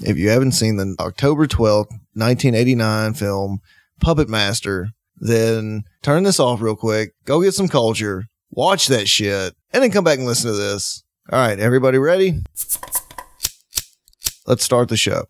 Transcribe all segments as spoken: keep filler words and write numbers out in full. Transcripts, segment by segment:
if you haven't seen the October twelfth, nineteen eighty-nine film Puppet Master, then turn this off real quick, go get some culture, watch that shit, and then come back and listen to this. All right, everybody ready? Let's start the show.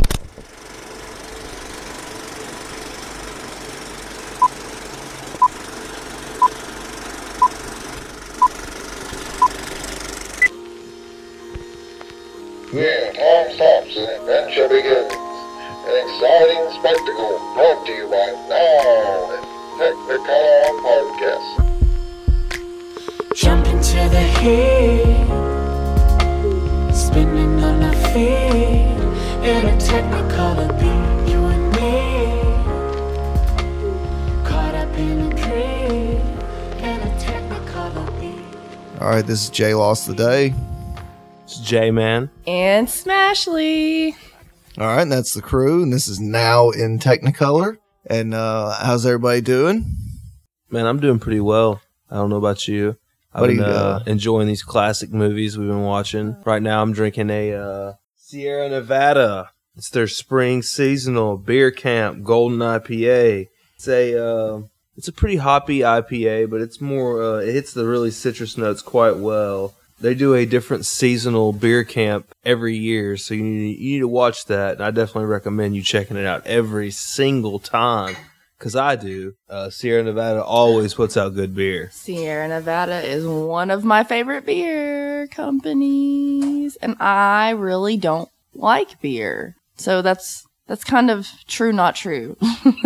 Here, Tom Thompson, adventure begins. An exciting spectacle brought to you by Now and Technicolor Podcast. Jump into the heat, spinning on our feet, in a Technicolor beat, you and me, caught up in a dream, in a Technicolor beat. All right, this is Jay Lost the Day. It's J-Man. And Smashley. All right, and that's the crew, and this is Now in Technicolor. And uh, how's everybody doing? Man, I'm doing pretty well. I don't know about you. I've What do been you, uh, uh, enjoying these classic movies we've been watching. Right now, I'm drinking a uh, Sierra Nevada. It's their spring seasonal beer camp golden I P A. It's a uh, it's a pretty hoppy I P A, but it's more uh, it hits the really citrus notes quite well. They do a different seasonal beer camp every year, so you need, you need to watch that. And I definitely recommend you checking it out every single time, because I do. Uh, Sierra Nevada always puts out good beer. Sierra Nevada is one of my favorite beer companies, and I really don't like beer. So that's that's kind of true, not true.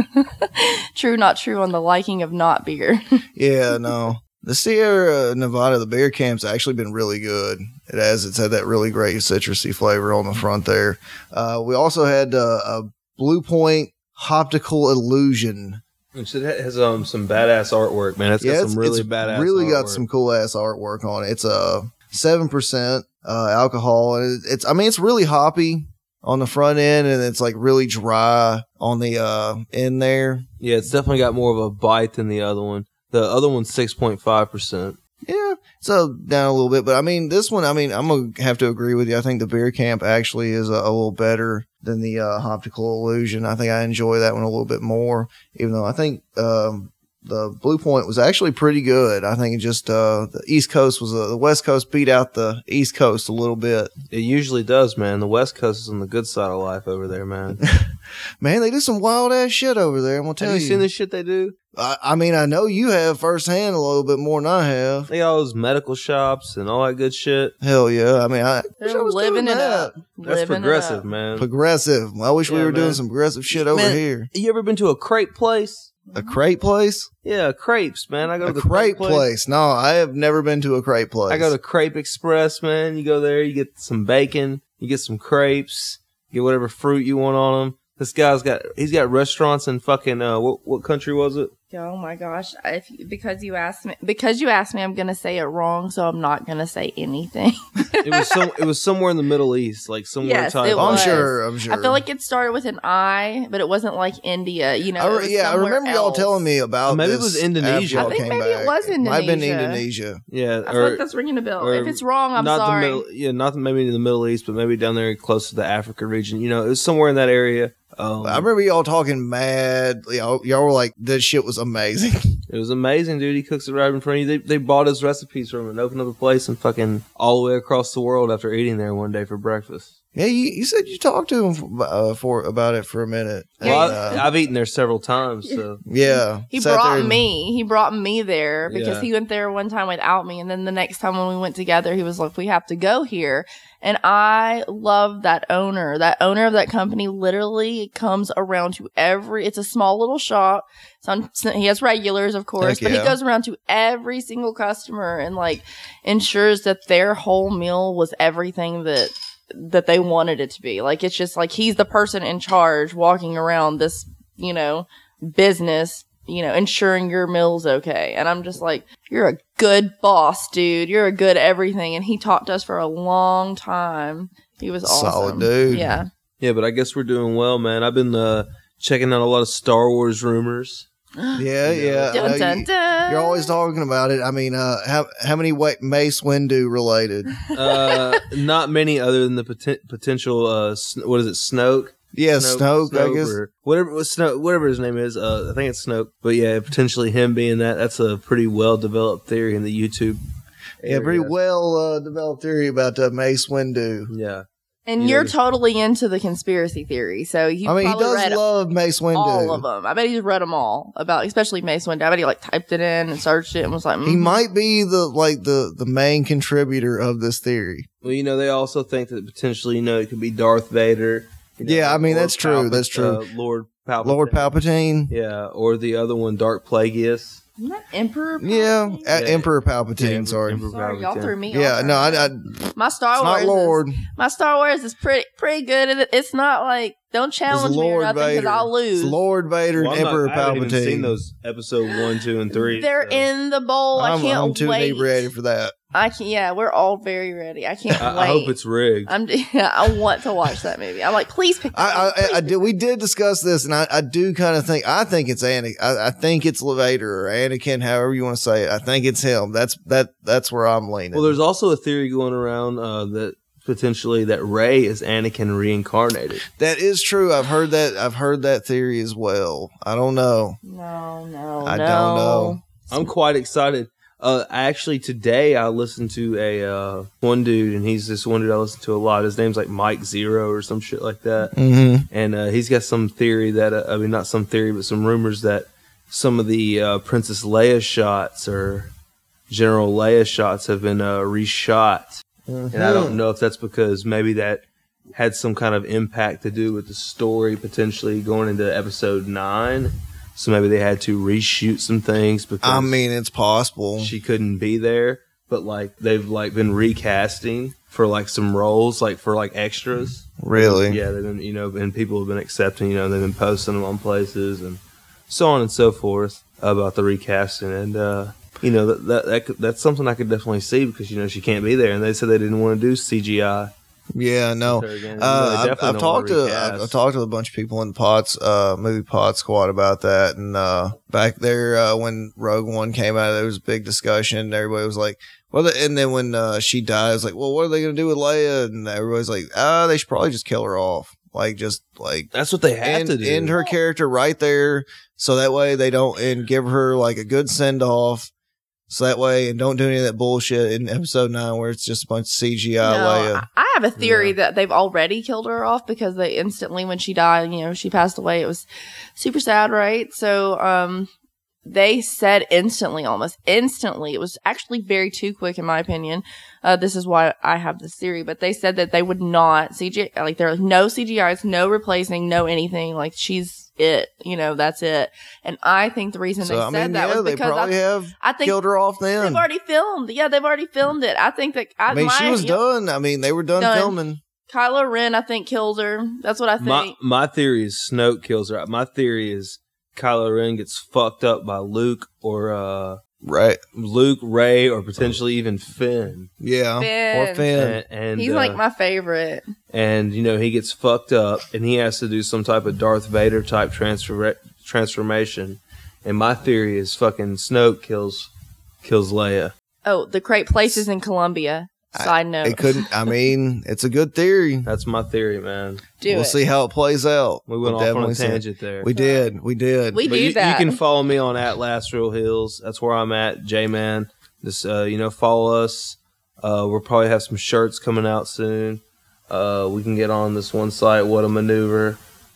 True, not true on the liking of not beer. Yeah, no. The Sierra Nevada, the beer camp's actually been really good. It has. It's had that really great citrusy flavor on the front there. Uh, we also had uh, a Blue Point Optical Illusion. Which it has um, some badass artwork, man. It's yeah, got some really badass really artwork. got some cool ass artwork on it. It's a seven percent uh, alcohol. And it's, I mean, it's really hoppy on the front end, and it's like really dry on the uh, end there. Yeah, it's definitely got more of a bite than the other one. The other one's six point five percent. Yeah, so down a little bit. But, I mean, this one, I mean, I'm going to have to agree with you. I think the beer camp actually is a, a little better than the uh, Optical Illusion. I think I enjoy that one a little bit more, even though I think um, the Blue Point was actually pretty good. I think it just uh, the East Coast was, uh, the West Coast beat out the East Coast a little bit. It usually does, man. The West Coast is on the good side of life over there, man. Man, they do some wild ass shit over there. I'm gonna tell Have you. you seen the shit they do? I, I mean, I know you have firsthand a little bit more than I have. They got all those medical shops and all that good shit. Hell yeah! I mean, I wish I They're was living doing it that. up. That's Living it progressive, up. man. Progressive. I wish we Yeah, were doing man. some progressive shit over Man, here. You ever been to a crepe place? A crepe place? Yeah, crepes, man. I go A to the crepe crepe place. No, I have never been to a crepe place. I go to Crepe Express, man. You go there, you get some bacon, you get some crepes, you get whatever fruit you want on them. This guy's got, he's got restaurants in fucking, uh, what, what country was it? Oh my gosh! If because you asked me, because you asked me, I'm gonna say it wrong, so I'm not gonna say anything. It was some, it was somewhere in the Middle East, like somewhere Yes, type. it I'm was. sure. I'm sure. I feel like it started with an I, but it wasn't like India. You know, I it re- was yeah, I somewhere remember y'all else. telling me about Or maybe it this was Indonesia. after y'all I think came maybe it back. was Might have been Indonesia. Indonesia. Yeah, I feel like that's ringing a bell. or If it's wrong, I'm not sorry. The middle, yeah, not the, maybe in the Middle East, but maybe down there close to the Africa region. You know, it was somewhere in that area. Um, I remember y'all talking mad. Y'all, y'all were like, "This shit was amazing." It was amazing, dude. He cooks it right in front of you. They they bought his recipes from him and opened up a place and fucking all the way across the world after eating there one day for breakfast. Yeah, you, you said you talked to him uh, for about it for a minute. Well, And, I, uh, I've eaten there several times, so yeah, He sat there brought and- me. He brought me there because Yeah. he went there one time without me, and then the next time when we went together, he was like, "We have to go here." And I love that owner. That owner of that company literally comes around to every. It's a small little shop. Some he has regulars, of course, Heck but yeah. he goes around to every single customer and like ensures that their whole meal was everything that that they wanted it to be. Like it's just like he's the person in charge walking around this, you know, business, you know, ensuring your meal's okay. And I'm just like, you're a good boss, dude. You're a good everything. And he talked to us for a long time. He was awesome. Solid dude. Yeah. yeah. But I guess we're doing well, man. I've been uh, checking out a lot of Star Wars rumors. Yeah, yeah. I know Dun, dun, you, dun. you're always talking about it. I mean, uh, how how many wa- Mace Windu related? Uh, not many other than the poten- potential. Uh, Sn- what is it? Snoke. Yeah, Snoke, I guess. or whatever, what Snoke, whatever his name is. Uh, I think it's Snoke. But yeah, potentially him being that. That's a pretty well developed theory in the YouTube. Yeah, pretty area. well uh, developed theory about uh, Mace Windu. Yeah. And You you're know- totally into the conspiracy theory, so you I mean, he probably does read love Mace Windu. all of them. I bet he's read them all about, especially Mace Windu. I bet he like typed it in and searched it and was like, He mhm. might be the like the the main contributor of this theory. Well, you know, they also think that potentially, you know, it could be Darth Vader. You know, Yeah, I mean, Lord that's true, that's true. Uh, Lord Palpatine. Lord Palpatine. Yeah, or the other one, Dark Plagueis. Isn't that Emperor? Yeah, Palpatine? uh, Yeah. Emperor Palpatine. Yeah, sorry. Emperor Sorry, y'all Palpatine. threw me. Yeah, off. no, I, I, my Star it's Wars. not Lord. Is, my Star Wars is pretty pretty good. It- It's not like don't It's challenge me or Lord nothing because Vader. I'll lose. It's Lord Vader Well, and I'm not- Emperor I haven't even Palpatine. seen those episode one, two, and three. They're so. in the bowl. I'm, I can't I'm too wait. inebriated for that. I can. Yeah, we're all very ready. I can't I, wait. I hope it's rigged. I'm. Yeah, I want to watch that movie. I'm like, please pick. I, please I, I pick did. We did discuss this, and I, I do kind of think. I think it's Anakin. I, I think it's Vader or Anakin, however you want to say it. I think it's him. That's that. That's where I'm leaning. Well, there's also a theory going around uh, that potentially that Rey is Anakin reincarnated. that is true. I've heard that. I've heard that theory as well. I don't know. No, no, I no. don't know. I'm quite excited. Uh, actually, today I listened to a uh, one dude, and he's this one dude I listen to a lot. His name's like Mike Zero or some shit like that. Mm-hmm. And uh, he's got some theory that, uh, I mean, not some theory, but some rumors that some of the uh, Princess Leia shots or General Leia shots have been uh, reshot. And I don't know if that's because maybe that had some kind of impact to do with the story potentially going into episode nine. So maybe they had to reshoot some things because I mean, it's possible. she couldn't be there. But like they've like been recasting for like some roles, like for like extras. Really? Yeah, they've been, you know, and people have been accepting, you know, they've been posting them on places and so on and so forth about the recasting. And, uh, you know, that, that, that could, that's something I could definitely see because, you know, she can't be there. And they said they didn't want to do C G I. Yeah, no. with her again. You know, Uh, they I've, definitely I've don't talked wanna to I've, recast. I've talked to a bunch of people in the Pots uh, movie Pod Squad about that, and uh, back there uh, when Rogue One came out, there was a big discussion. Everybody was like, "Well," the, and then when uh, she died, it was like, "Well, what are they going to do with Leia?" And everybody's like, "Ah, they should probably just kill her off, like just like That's what they have end, to do. end her character right there, so that way they don't and give her like a good send off." So that way, and don't do any of that bullshit in episode nine where it's just a bunch of C G I No, Leia. I I have a theory Yeah. that they've already killed her off because they instantly, when she died, you know, she passed away. It was super sad, right? So, um, they said instantly, almost instantly. It was actually very too quick, in my opinion. Uh, this is why I have this theory, but they said that they would not C G I, like they're like, no C G Is, no replacing, no anything. Like she's it, you know, that's it. And I think the reason So they I said mean, that yeah, was they because probably I, have I think killed her off then. they've already filmed. Yeah, they've already filmed it. I think that I, I mean, she my- was yeah, done. I mean, they were done, Done. filming. Kylo Ren, I think, kills her. That's what I think. My my theory is Snoke kills her. My theory is Kylo Ren gets fucked up by Luke or uh, Right. Luke, Rey, or potentially even Finn. Yeah. Finn. Or Finn. And, and He's uh, like my favorite. and you know he gets fucked up, and he has to do some type of Darth Vader type transfer transformation. And my theory is fucking Snoke kills kills Leia. Oh, the great places in Colombia. Side note. It couldn't. I mean, it's a good theory. That's my theory, man. Do we'll it. see how it plays out. We went We'll off on a definitely see. tangent there. We did. We did. We But do you, that. you can follow me on at Last Real Hills. That's where I'm at, J Man. Just uh, you know, follow us. Uh, we'll probably have some shirts coming out soon. Uh, we can get on this one site, What a Maneuver.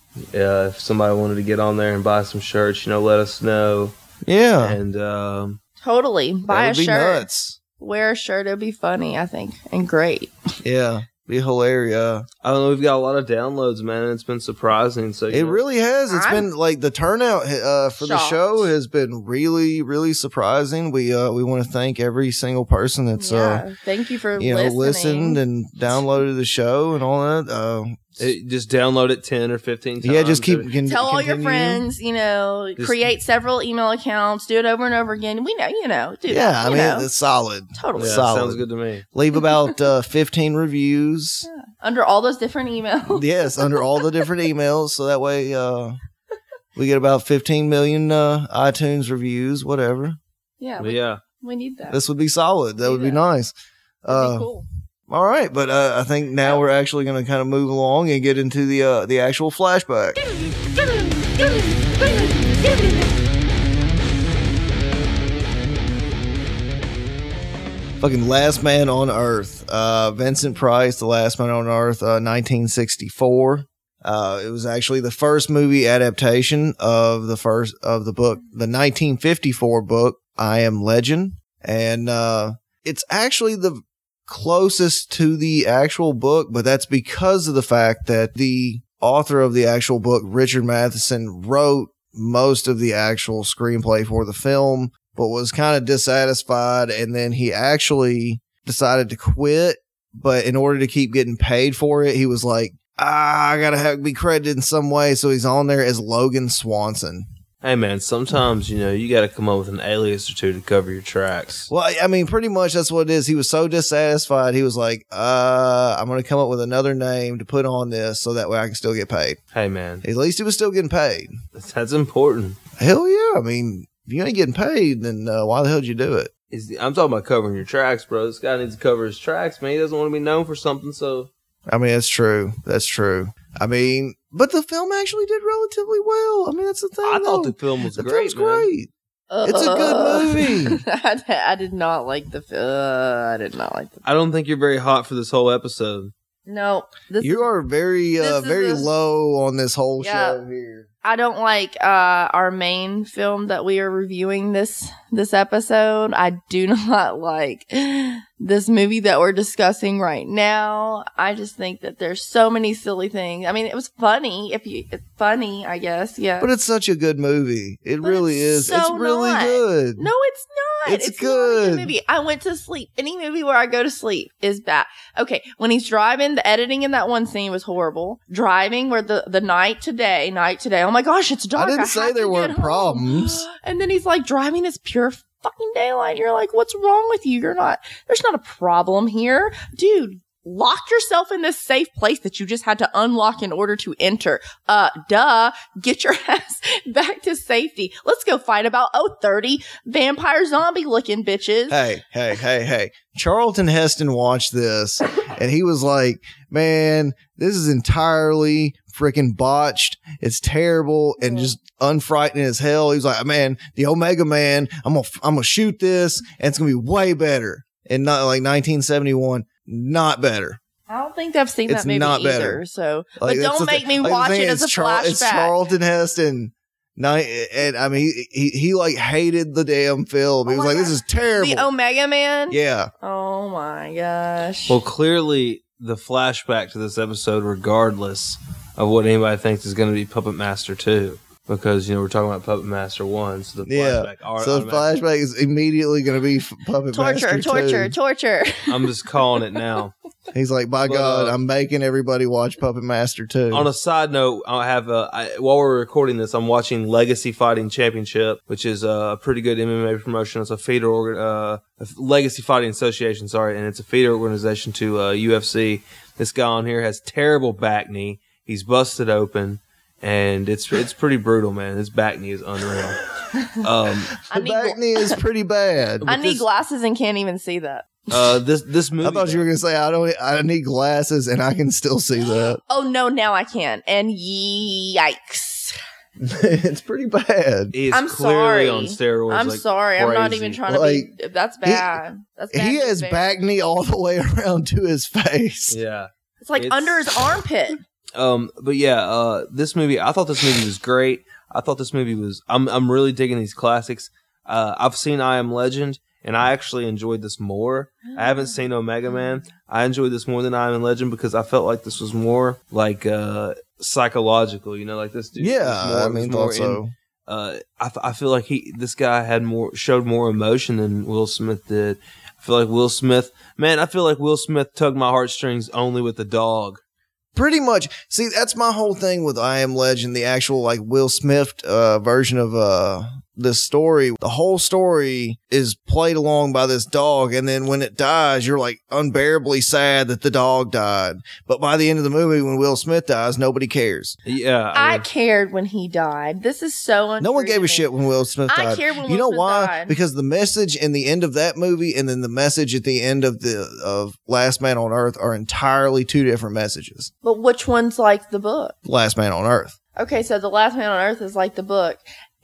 Uh, if somebody wanted to get on there and buy some shirts, you know, let us know. Yeah. And um, Totally. Buy that a would be shirt. nuts. Wear a shirt. It'll be funny, I think, and great. Yeah. Be hilarious. I don't know. We've got a lot of downloads, man. And it's been surprising. So you It know, really has. It's I'm been like the turnout uh, for the shocked. show has been really, really surprising. We uh, we want to thank every single person that's uh, yeah. Thank you for you know listening. listened and downloaded the show and all that. Uh, it, just download it ten or fifteen times. yeah, just keep. Can, Tell all your continue. friends, you know, Just- create several email accounts, do it over and over again. We know, you know, do Yeah, that, I you mean know. it's solid. Totally. Yeah, solid. sounds good to me. Leave about uh, fifteen reviews. Under all those different emails. Yes, under all the different emails, so that way, uh, We get about fifteen million uh, iTunes reviews, whatever. Yeah, But we, yeah. we need that. This would be solid. That Do would be that. nice. That'd Uh, be cool. All right, but uh, I think now we're actually going to kind of move along and get into the uh, the actual flashback. Fucking Last Man on Earth. Uh, Vincent Price, The Last Man on Earth, uh, nineteen sixty-four. Uh, it was actually the first movie adaptation of the first of the book, the nineteen fifty-four book, I Am Legend. And uh, it's actually the closest to the actual book, but that's because of the fact that the author of the actual book, Richard Matheson, wrote most of the actual screenplay for the film, but was kind of dissatisfied. And then he actually decided to quit. But in order to keep getting paid for it, he was like, ah, I got to have be credited in some way. So he's on there as Logan Swanson. Hey, man, sometimes, you know, you got to come up with an alias or two to cover your tracks. Well, I- I mean, pretty much that's what it is. He was so dissatisfied. He was like, uh, I'm going to come up with another name to put on this so that way I can still get paid. Hey, man, At least he was still getting paid. that's important. Hell yeah. I mean, if you ain't getting paid, then uh, why the hell did you do it? Is the, I'm talking about covering your tracks, bro. This guy needs to cover his tracks, man. He doesn't want to be known for something, so... I mean, that's true. That's true. I mean, but the film actually did relatively well. I mean, that's the thing. I thought though. the film was the great, film's man. great. It's a good movie. I, I did not like the. fi- Uh, I did not like the. I don't think you're very hot for this whole episode. No, this You are very, uh, this is very a- low on this whole Yeah. show here. I don't like uh, our main film that we are reviewing this this episode. I do not like this movie that we're discussing right now. I just think that there's so many silly things. I mean, it was funny. If you, it's funny, I guess. Yeah. But it's such a good movie. It But really it's is. It's so really not. good. No, it's not. It's Not a good. movie. I went to sleep. Any movie where I go to sleep is bad. Okay, when he's driving, the editing in that one scene was horrible. Driving where the the night to day, night to day. Oh my gosh, it's dark. I didn't say have there to weren't get home. problems. And then he's like driving is pure fucking daylight. You're like, what's wrong with you? You're not. There's not a problem here, dude. Lock yourself in this safe place that you just had to unlock in order to enter. Uh, duh. Get your ass back to safety. Let's go fight about, oh, thirty vampire zombie looking bitches. Hey, hey, hey, hey. Charlton Heston watched this and he was like, man, this is entirely freaking botched. It's terrible and just unfrightening as hell. He was like, man, the Omega Man, I'm gonna, I'm gonna shoot this and it's gonna be way better. And not like nineteen seventy-one, not better. I don't think I've seen It's that movie not either. better. So, Like, but that's don't the make thing- me like, the watch thing it is, as a Char- flashback. It's Charlton Heston. Ni- and I mean, he, he, he like hated the damn film. He Oh was my like, this God. is terrible. The Omega Man. Yeah. Oh my gosh. Well, clearly, the flashback to this episode, regardless of what anybody thinks, is going to be Puppet Master two. Because, you know, we're talking about Puppet Master one, so the Yeah. flashback... are So the automatic- flashback is immediately going to be f- Puppet torture, Master torture, two. torture. I'm just calling it now. He's like, by But, God, uh, I'm making everybody watch Puppet Master two. On a side note, I have uh, I, while we're recording this, I'm watching Legacy Fighting Championship, which is a pretty good M M A promotion. It's a feeder organ, uh, a Legacy Fighting Association, sorry, and it's a feeder organization to uh, U F C. This guy on here has terrible back knee. He's busted open, and it's it's pretty brutal, man. His back knee is unreal. Um, I the need, back knee is pretty bad. I need this- glasses and can't even see that. uh, this this movie. I thought you were going to say, I don't, I need glasses and I can still see that. Oh no, now I can. And yikes. It's pretty bad. is I'm clearly sorry. on steroids. I'm like sorry. I'm not crazy. even trying to Like, be. That's bad. That's bad. He to has bear. back knee all the way around to his face. Yeah. It's like It's- under his armpit. Um, but yeah, uh, this movie, I thought this movie was great. I thought this movie was, I'm, I'm really digging these classics. Uh, I've seen I Am Legend, and I actually enjoyed this more. I haven't seen Omega Man. I enjoyed this more than I Am Legend because I felt like this was more like, uh, psychological, you know, like this dude. Yeah, was more, I was mean, more thought so. in- uh, I, th- I feel like he, this guy had more, showed more emotion than Will Smith did. I feel like Will Smith, man, I feel like Will Smith tugged my heartstrings only with the dog. Pretty much. See, that's my whole thing with I Am Legend, the actual like Will Smith uh, version of uh, this story, the whole story is played along by this dog. And then when it dies, you're like unbearably sad that the dog died. But by the end of the movie, when Will Smith dies, nobody cares. Yeah. I, I mean, cared when he died. This is so untrue. No one gave to a me. shit when Will Smith I died. cared when You know Will Smith why? died. Because the message in the end of that movie and then the message at the end of the of Last Man on Earth are entirely two different messages. But which one's like the book? Last Man on Earth. Okay, so The Last Man on Earth is like the book.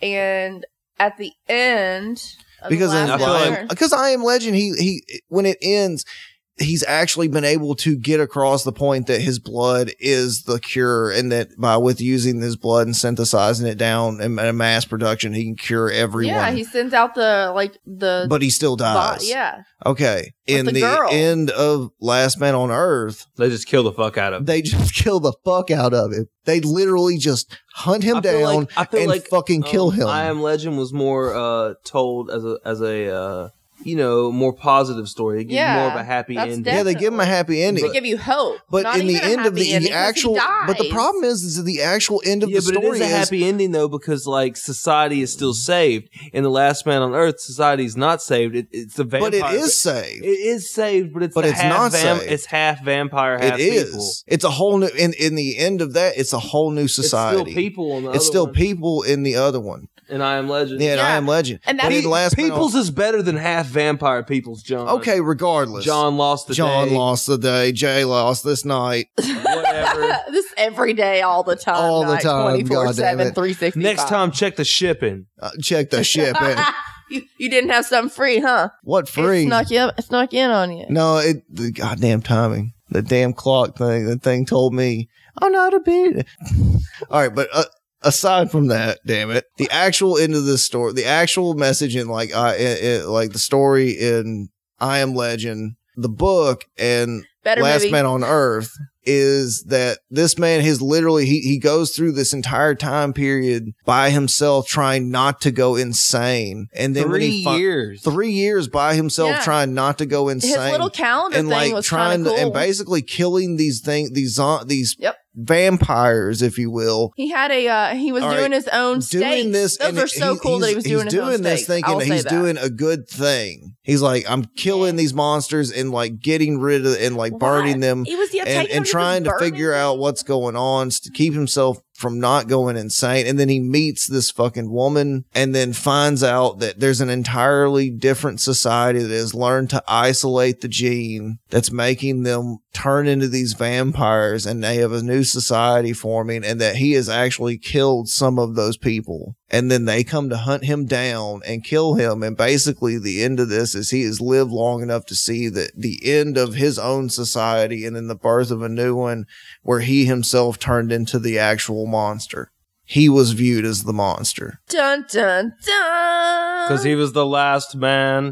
And at the end of Because The Last in Man feel on I like- Am, Earth, because I Am Legend, he he when it ends, he's actually been able to get across the point that his blood is the cure, and that by with using his blood and synthesizing it down in, in mass production, he can cure everyone. yeah, he sends out the, like, the... but he still bo- dies. yeah. Okay. In the the, girl. end of Last Man on Earth, they just kill the fuck out of him. they just kill the fuck out of him. They literally just hunt him I feel down like- I feel and like, fucking kill um, him. I Am Legend was more uh, told as a as a uh, you know more positive story. They give you Yeah, more of a happy that's ending. yeah, they give him a happy ending. They give you hope. But Not in the even a end of happy the, ending, the 'cause he actual, but the dies. problem is, is that the actual end of Yeah, the but story it is a is happy ending though, because like society is still saved. In The Last Man on Earth, society is not saved. It, it's the vampire. but it is saved. It is saved, but it's But the it's half not vam- saved. It's half vampire, half It is. people. It's a whole new. In in the end of that, it's a whole new society. It's still people on the It's other still one. people in the other one. And I Am Legend. Yeah, and I Yeah. Am Legend. And But that's- in the Last Man on- People's is better than half vampire people's, John. okay. Regardless, John lost the John day. lost the day. Jay lost this night. Whatever. This every day, all the time. All the not time, twenty-four goddamn seven, it. three sixty-five. Next time, check the shipping. Uh, check the ship. eh? you, you didn't have something free, huh? What free? It snuck, you, it snuck in on you. No, it the goddamn timing. The damn clock thing. The thing told me, "Oh no, to beat it." All right, but uh, aside from that, damn it, the actual end of this story, the actual message in like I, it, it, like the story in I Am Legend, the book, and Better Last movie. Man on Earth is that this man has literally he he goes through this entire time period by himself trying not to go insane, and then when Three he fi- years. three years by himself Yeah. trying not to go His insane, little calendar and thing like was trying kind of to cool. and basically killing these things these zon- these Yep. vampires, if you will. He had a, uh, he was All doing right, his own Doing steaks. this, Those and are so he- cool that he he's- was doing he's his doing own this steaks. thinking I'll that say he's that. doing a good thing. He's like, I'm killing these monsters and like getting rid of and like burning What? them He was yeah, and, taking and them trying to just burning figure them? out what's going on to keep himself from not going insane. And then he meets this fucking woman and then finds out that there's an entirely different society that has learned to isolate the gene that's making them turn into these vampires, and they have a new society forming, and that he has actually killed some of those people. And then they come to hunt him down and kill him. And basically the end of this is he has lived long enough to see that the end of his own society and then the birth of a new one where he himself turned into the actual monster. He was viewed as the monster Dun dun dun. Because he was the last man.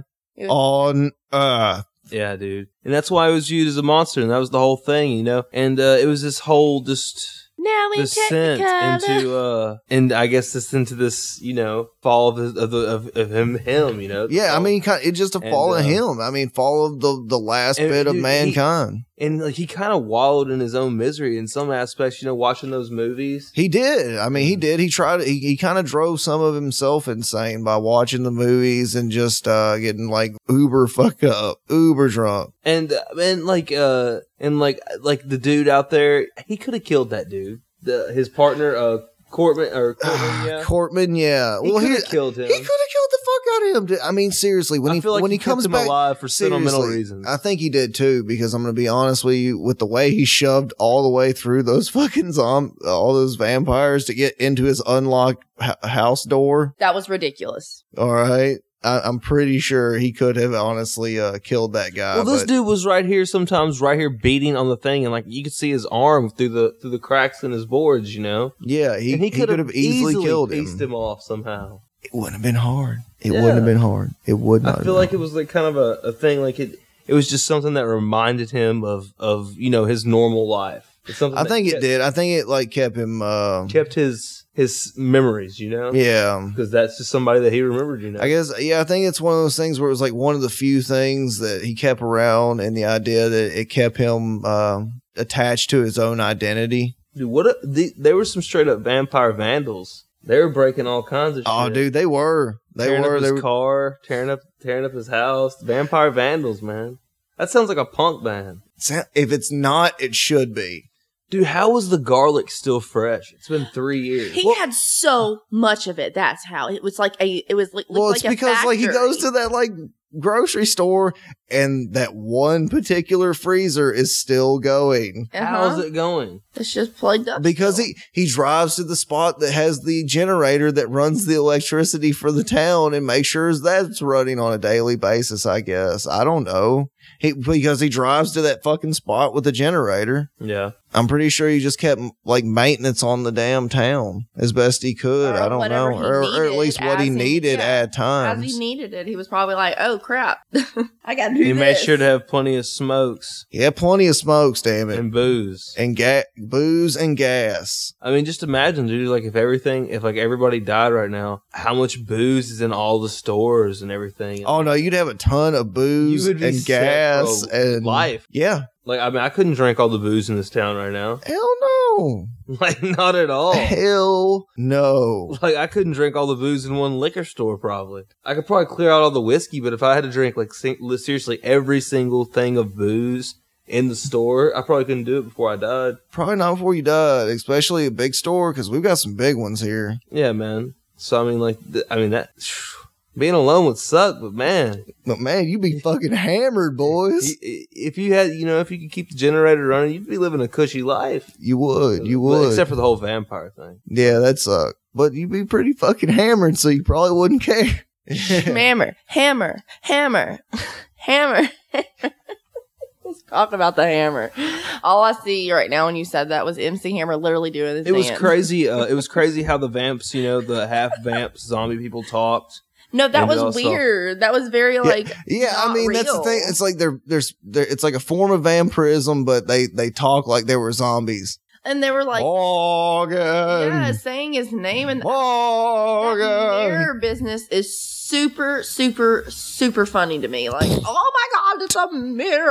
on Earth. Yeah, dude. And that's why he was viewed as a monster, and that was the whole thing, you know? And uh, it was this whole just now we descent technicolor. into uh and I guess this into this, you know, fall of the of, the, of, of him him, you know. Yeah, I Fall. mean, kind it's just a And, fall of uh, him. I mean, fall of the, the last and, bit of dude, he- mankind. and like, he kind of wallowed in his own misery in some aspects, you know, watching those movies. He did. I mean, he did. He tried. He, he kind of drove some of himself insane by watching the movies and just uh, getting like uber fucked up, uber drunk. And uh, and like uh and like like the dude out there, he could have killed that dude. The his partner, uh, Cortman or Cortman, yeah. Cortman, yeah. He well, could he have killed him. He could have killed the fuck out of him. dude. I mean, seriously, when I he feel like when he, he, comes kept him back alive for sentimental seriously, reasons. I think he did too. Because I'm going to be honest with you, with the way he shoved all the way through those fucking zom- all those vampires to get into his unlocked h- house door. That was ridiculous. All right. I, I'm pretty sure he could have honestly uh, killed that guy. Well, this but- dude was right here, sometimes right here, beating on the thing, and like you could see his arm through the through the cracks in his boards, you know. yeah, he, and he could have easily, killed him. pieced him off somehow. It wouldn't have been hard. It Yeah. wouldn't have been hard. It would not. I feel have like it was like kind of a, a thing, like it. It was just something that reminded him of of you know his normal life. It's something I that think it kept, did. I think it like kept him. Uh, kept his his memories, you know. yeah. Because that's just somebody that he remembered, you know. I guess, yeah, I think it's one of those things where it was like one of the few things that he kept around, and the idea that it kept him uh, attached to his own identity. Dude, what a, the, there were some straight up vampire vandals They were breaking all kinds of shit. Oh, dude, they were. They tearing were. up his They were. car, tearing up, tearing up his house. Vampire Vandals, man. That sounds like a punk band. If it's not, it should be. Dude, how was the garlic still fresh? It's been three years. He had so much of it. That's how it was like a. It was like Well, like it's a because like he factory. goes to that like grocery store, and that one particular freezer is still going. Uh-huh. How's it going? It's just plugged up Because still. he, he drives to the spot that has the generator that runs the electricity for the town and makes sure that's running on a daily basis, I guess. I don't know. He because he drives to that fucking spot with the generator. Yeah. I'm pretty sure he just kept like maintenance on the damn town as best he could. Or I don't whatever know. he Or, or at needed least what he as he- needed yeah, at As times. he needed it, he was probably like, "Oh crap, I got to do He this." made sure to have plenty of smokes He had plenty of smokes, damn it. and booze. And ga- booze and gas. I mean, just imagine, dude, like if everything, if like everybody died right now, how much booze is in all the stores and everything. Oh no, you'd have a ton of booze You would be and set gas for and life. Yeah. Like, I mean, I couldn't drink all the booze in this town right now. Hell no. Like, not at all. Hell no. Like, I couldn't drink all the booze in one liquor store, probably. I could probably clear out all the whiskey, but if I had to drink, like, sing- seriously, every single thing of booze in the store, I probably couldn't do it before I died. Probably not before you died, especially a big store, because we've got some big ones here. Yeah, man. So, I mean, like, th- I mean, that... Being alone would suck, but man, But man, you be fucking hammered, boys. y- if you had, you know, if you could keep the generator running, you'd be living a cushy life. You would. You Well, would. except for the whole vampire thing. Yeah, that sucked. But you'd be pretty fucking hammered, so you probably wouldn't care. hammer, hammer, hammer, hammer. Let's talk about the hammer. All I see right now when you said that was M C Hammer literally doing this. It was dance. crazy. Uh, it was crazy how the vamps, you know, the half vamp zombie people talked. No, that And was also- weird. That was very like. Yeah, I not mean that's the real. thing. It's like they're there's there, it's like a form of vampirism, but they they talk like they were zombies. And they were like, Morgan. yeah, saying his name and that Morgan. mirror business is super, super, super funny to me. Like, oh my god, it's a mirror.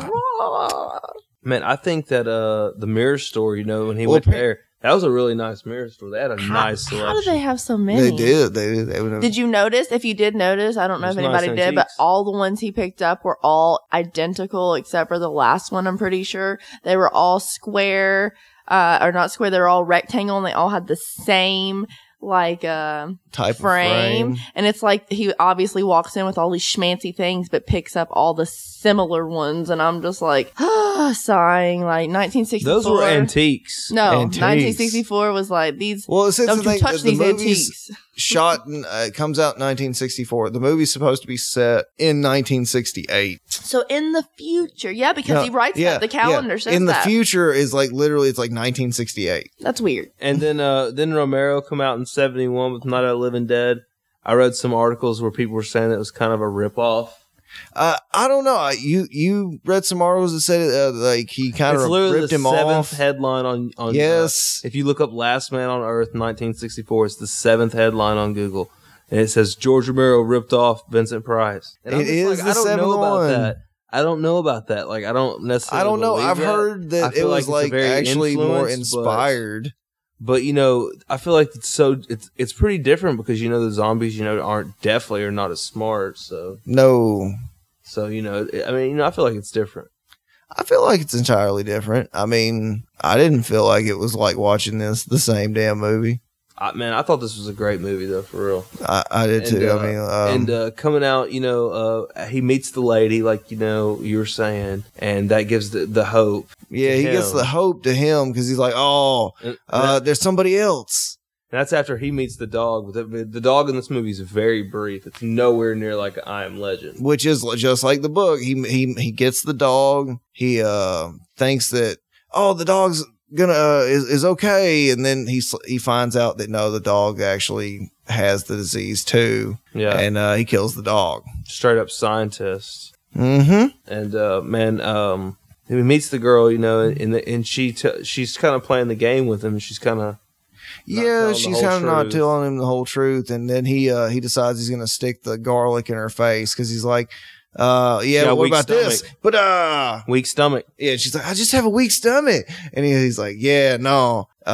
Man, I think that uh, the mirror store, you know, when he Well, went pa- there, that was a really nice mirror store. They had a How, nice how selection. did they have so many? They did. They did. They would Did you notice? If you did notice, I don't know There's if anybody nice did, but antiques. all the ones he picked up were all identical except for the last one, I'm pretty sure. They were all square, uh, or not square, they were all rectangle and they all had the same, like, uh, type frame. of frame. And it's like he obviously walks in with all these schmancy things, but picks up all the similar ones. And I'm just like, sighing, like nineteen sixty-four. Those were antiques. No, Antiques. nineteen sixty-four was like, these, Well, it's, it's don't the you thing. touch the these movie's antiques. shot. In, uh, it comes out in nineteen sixty-four. The movie's supposed to be set in nineteen sixty-eight. So in the future, yeah, because No, he writes yeah, that. The calendar yeah. says in the that. future is like literally it's like nineteen sixty-eight. That's weird. And then uh, then Romero come out in seventy-one with Night of the Living Dead. I read some articles where people were saying it was kind of a ripoff. Uh, I don't know. I- You you read some articles that said uh, like he kind It's of literally ripped the him seventh off. headline on, on Yes. uh, if you look up Last Man on Earth nineteen sixty-four, it's the seventh headline on Google. And it says George Romero ripped off Vincent Price. And I'm It just is like, the I don't seventh know about one. that. I don't know about that. Like, I don't necessarily I don't know. believe I've that. heard I that it feel was like like it's a very actually more influenced, but- inspired. But you know, I feel like it's so it's it's pretty different because you know the zombies you know aren't definitely are not as smart. So No, so you know, I mean, you know, I feel like it's different. I feel like it's entirely different. I mean, I didn't feel like it was like watching this the same damn movie. I, man, I thought this was a great movie though, for real. I, I did And, too. uh, I mean, um, and uh, coming out, you know, uh, he meets the lady, like you know, you were saying, and that gives the, the hope. yeah, to he gets him. the hope to him because he's like, oh, And uh, that- there's somebody else. that's after he meets the dog. But the, the dog in this movie is very brief. It's nowhere near like I Am Legend. Which is just like the book. He he he gets the dog. He uh thinks that oh the dog's gonna uh, is is okay, and then he s- he finds out that no, the dog actually has the disease too, Yeah, and uh, he kills the dog. straight up scientist. Mm-hmm. And uh, man, um, he meets the girl, you know, and the, and she t- she's kind of playing the game with him. She's kind of Yeah, telling the she's whole kind of not truth. telling him the whole truth, and then he uh he decides he's gonna stick the garlic in her face because he's like, uh yeah, got a what weak about this? stomach. But uh weak stomach. yeah, she's like, I just have a weak stomach. And he, he's like, yeah, no, uh,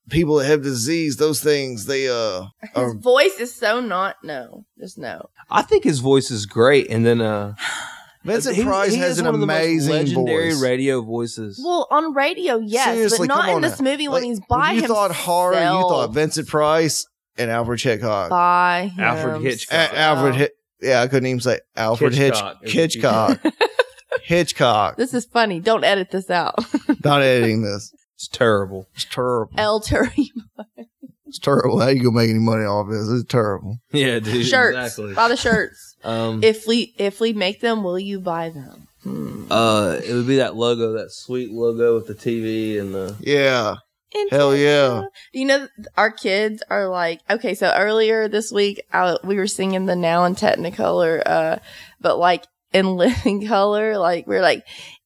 people that have disease, those things, they uh His are voice is so not no, just no. I think his voice is great, and then uh, Vincent he- Price he has is an one of the most amazing legendary voice. radio voices. Well, on radio, yes, Seriously, but not come in on this now. movie when Like, he's by you himself. thought horror, you thought Vincent Price and Alfred Hitchcock. by Alfred Hitchcock. A- Alfred Hit yeah, I couldn't even say Alfred Hitchcock. Hitch Hitchcock. Hitchcock. This is funny. Don't edit this out. Not editing this. It's terrible. It's terrible. El Terry It's terrible. How you gonna make any money off this? It's terrible. Yeah, dude. shirts. Exactly. Buy the shirts. Um, if we if we make them, will you buy them? Hmm. uh, it would be that logo, that sweet logo with the T V and the. Yeah. Hell yeah. Do you know that our kids are like, okay, so earlier this week I, we were singing the Now in Technicolor, uh, but like in living color, like we're like,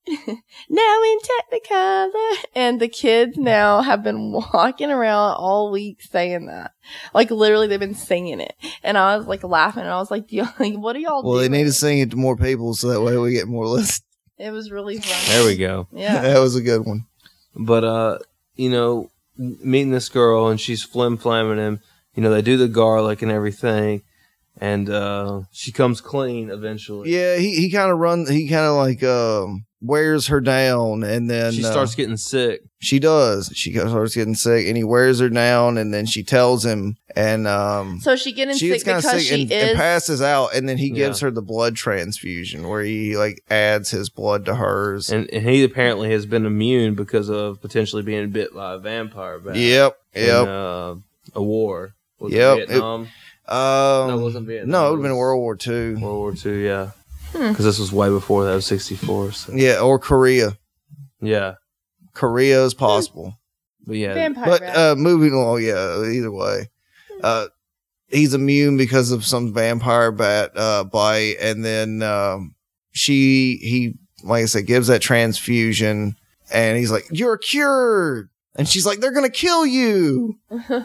Now in Technicolor. And the kids now have been walking around all week saying that. Like literally they've been singing it. And I was like laughing and I was like, Do y'all, like what are y'all Well, doing? they need to sing it to more people so that way we get more listens. It was really fun. There we go. Yeah. That was a good one. But uh, you know, meeting this girl and she's flim flamming him. You know, they do the garlic and everything, and uh, she comes clean eventually. Yeah, he, he kind of runs, he kind of like um, wears her down and then She uh, starts getting sick. She does. She starts getting sick, and he wears her down, and then she tells him, and um, So she getting she sick gets kind of because sick she and, is and passes out, and then he gives Yeah. her the blood transfusion where he like adds his blood to hers. And, and he apparently has been immune because of potentially being bit by a vampire bat. Yep, in, yep. uh, a war. Was Yep, it Vietnam? um, no, it wasn't Vietnam. no, it would It have been was World War Two. World War Two, yeah. Hmm. Because this was way before that. It was sixty-four. So. Yeah, or Korea. Yeah. Korea is possible. But yeah. vampire But bat. uh, moving along, yeah, either way. Uh, he's immune because of some vampire bat uh, bite, and then um, she, he, like I said, gives that transfusion, and he's like, "You're cured," and she's like, "They're gonna kill you."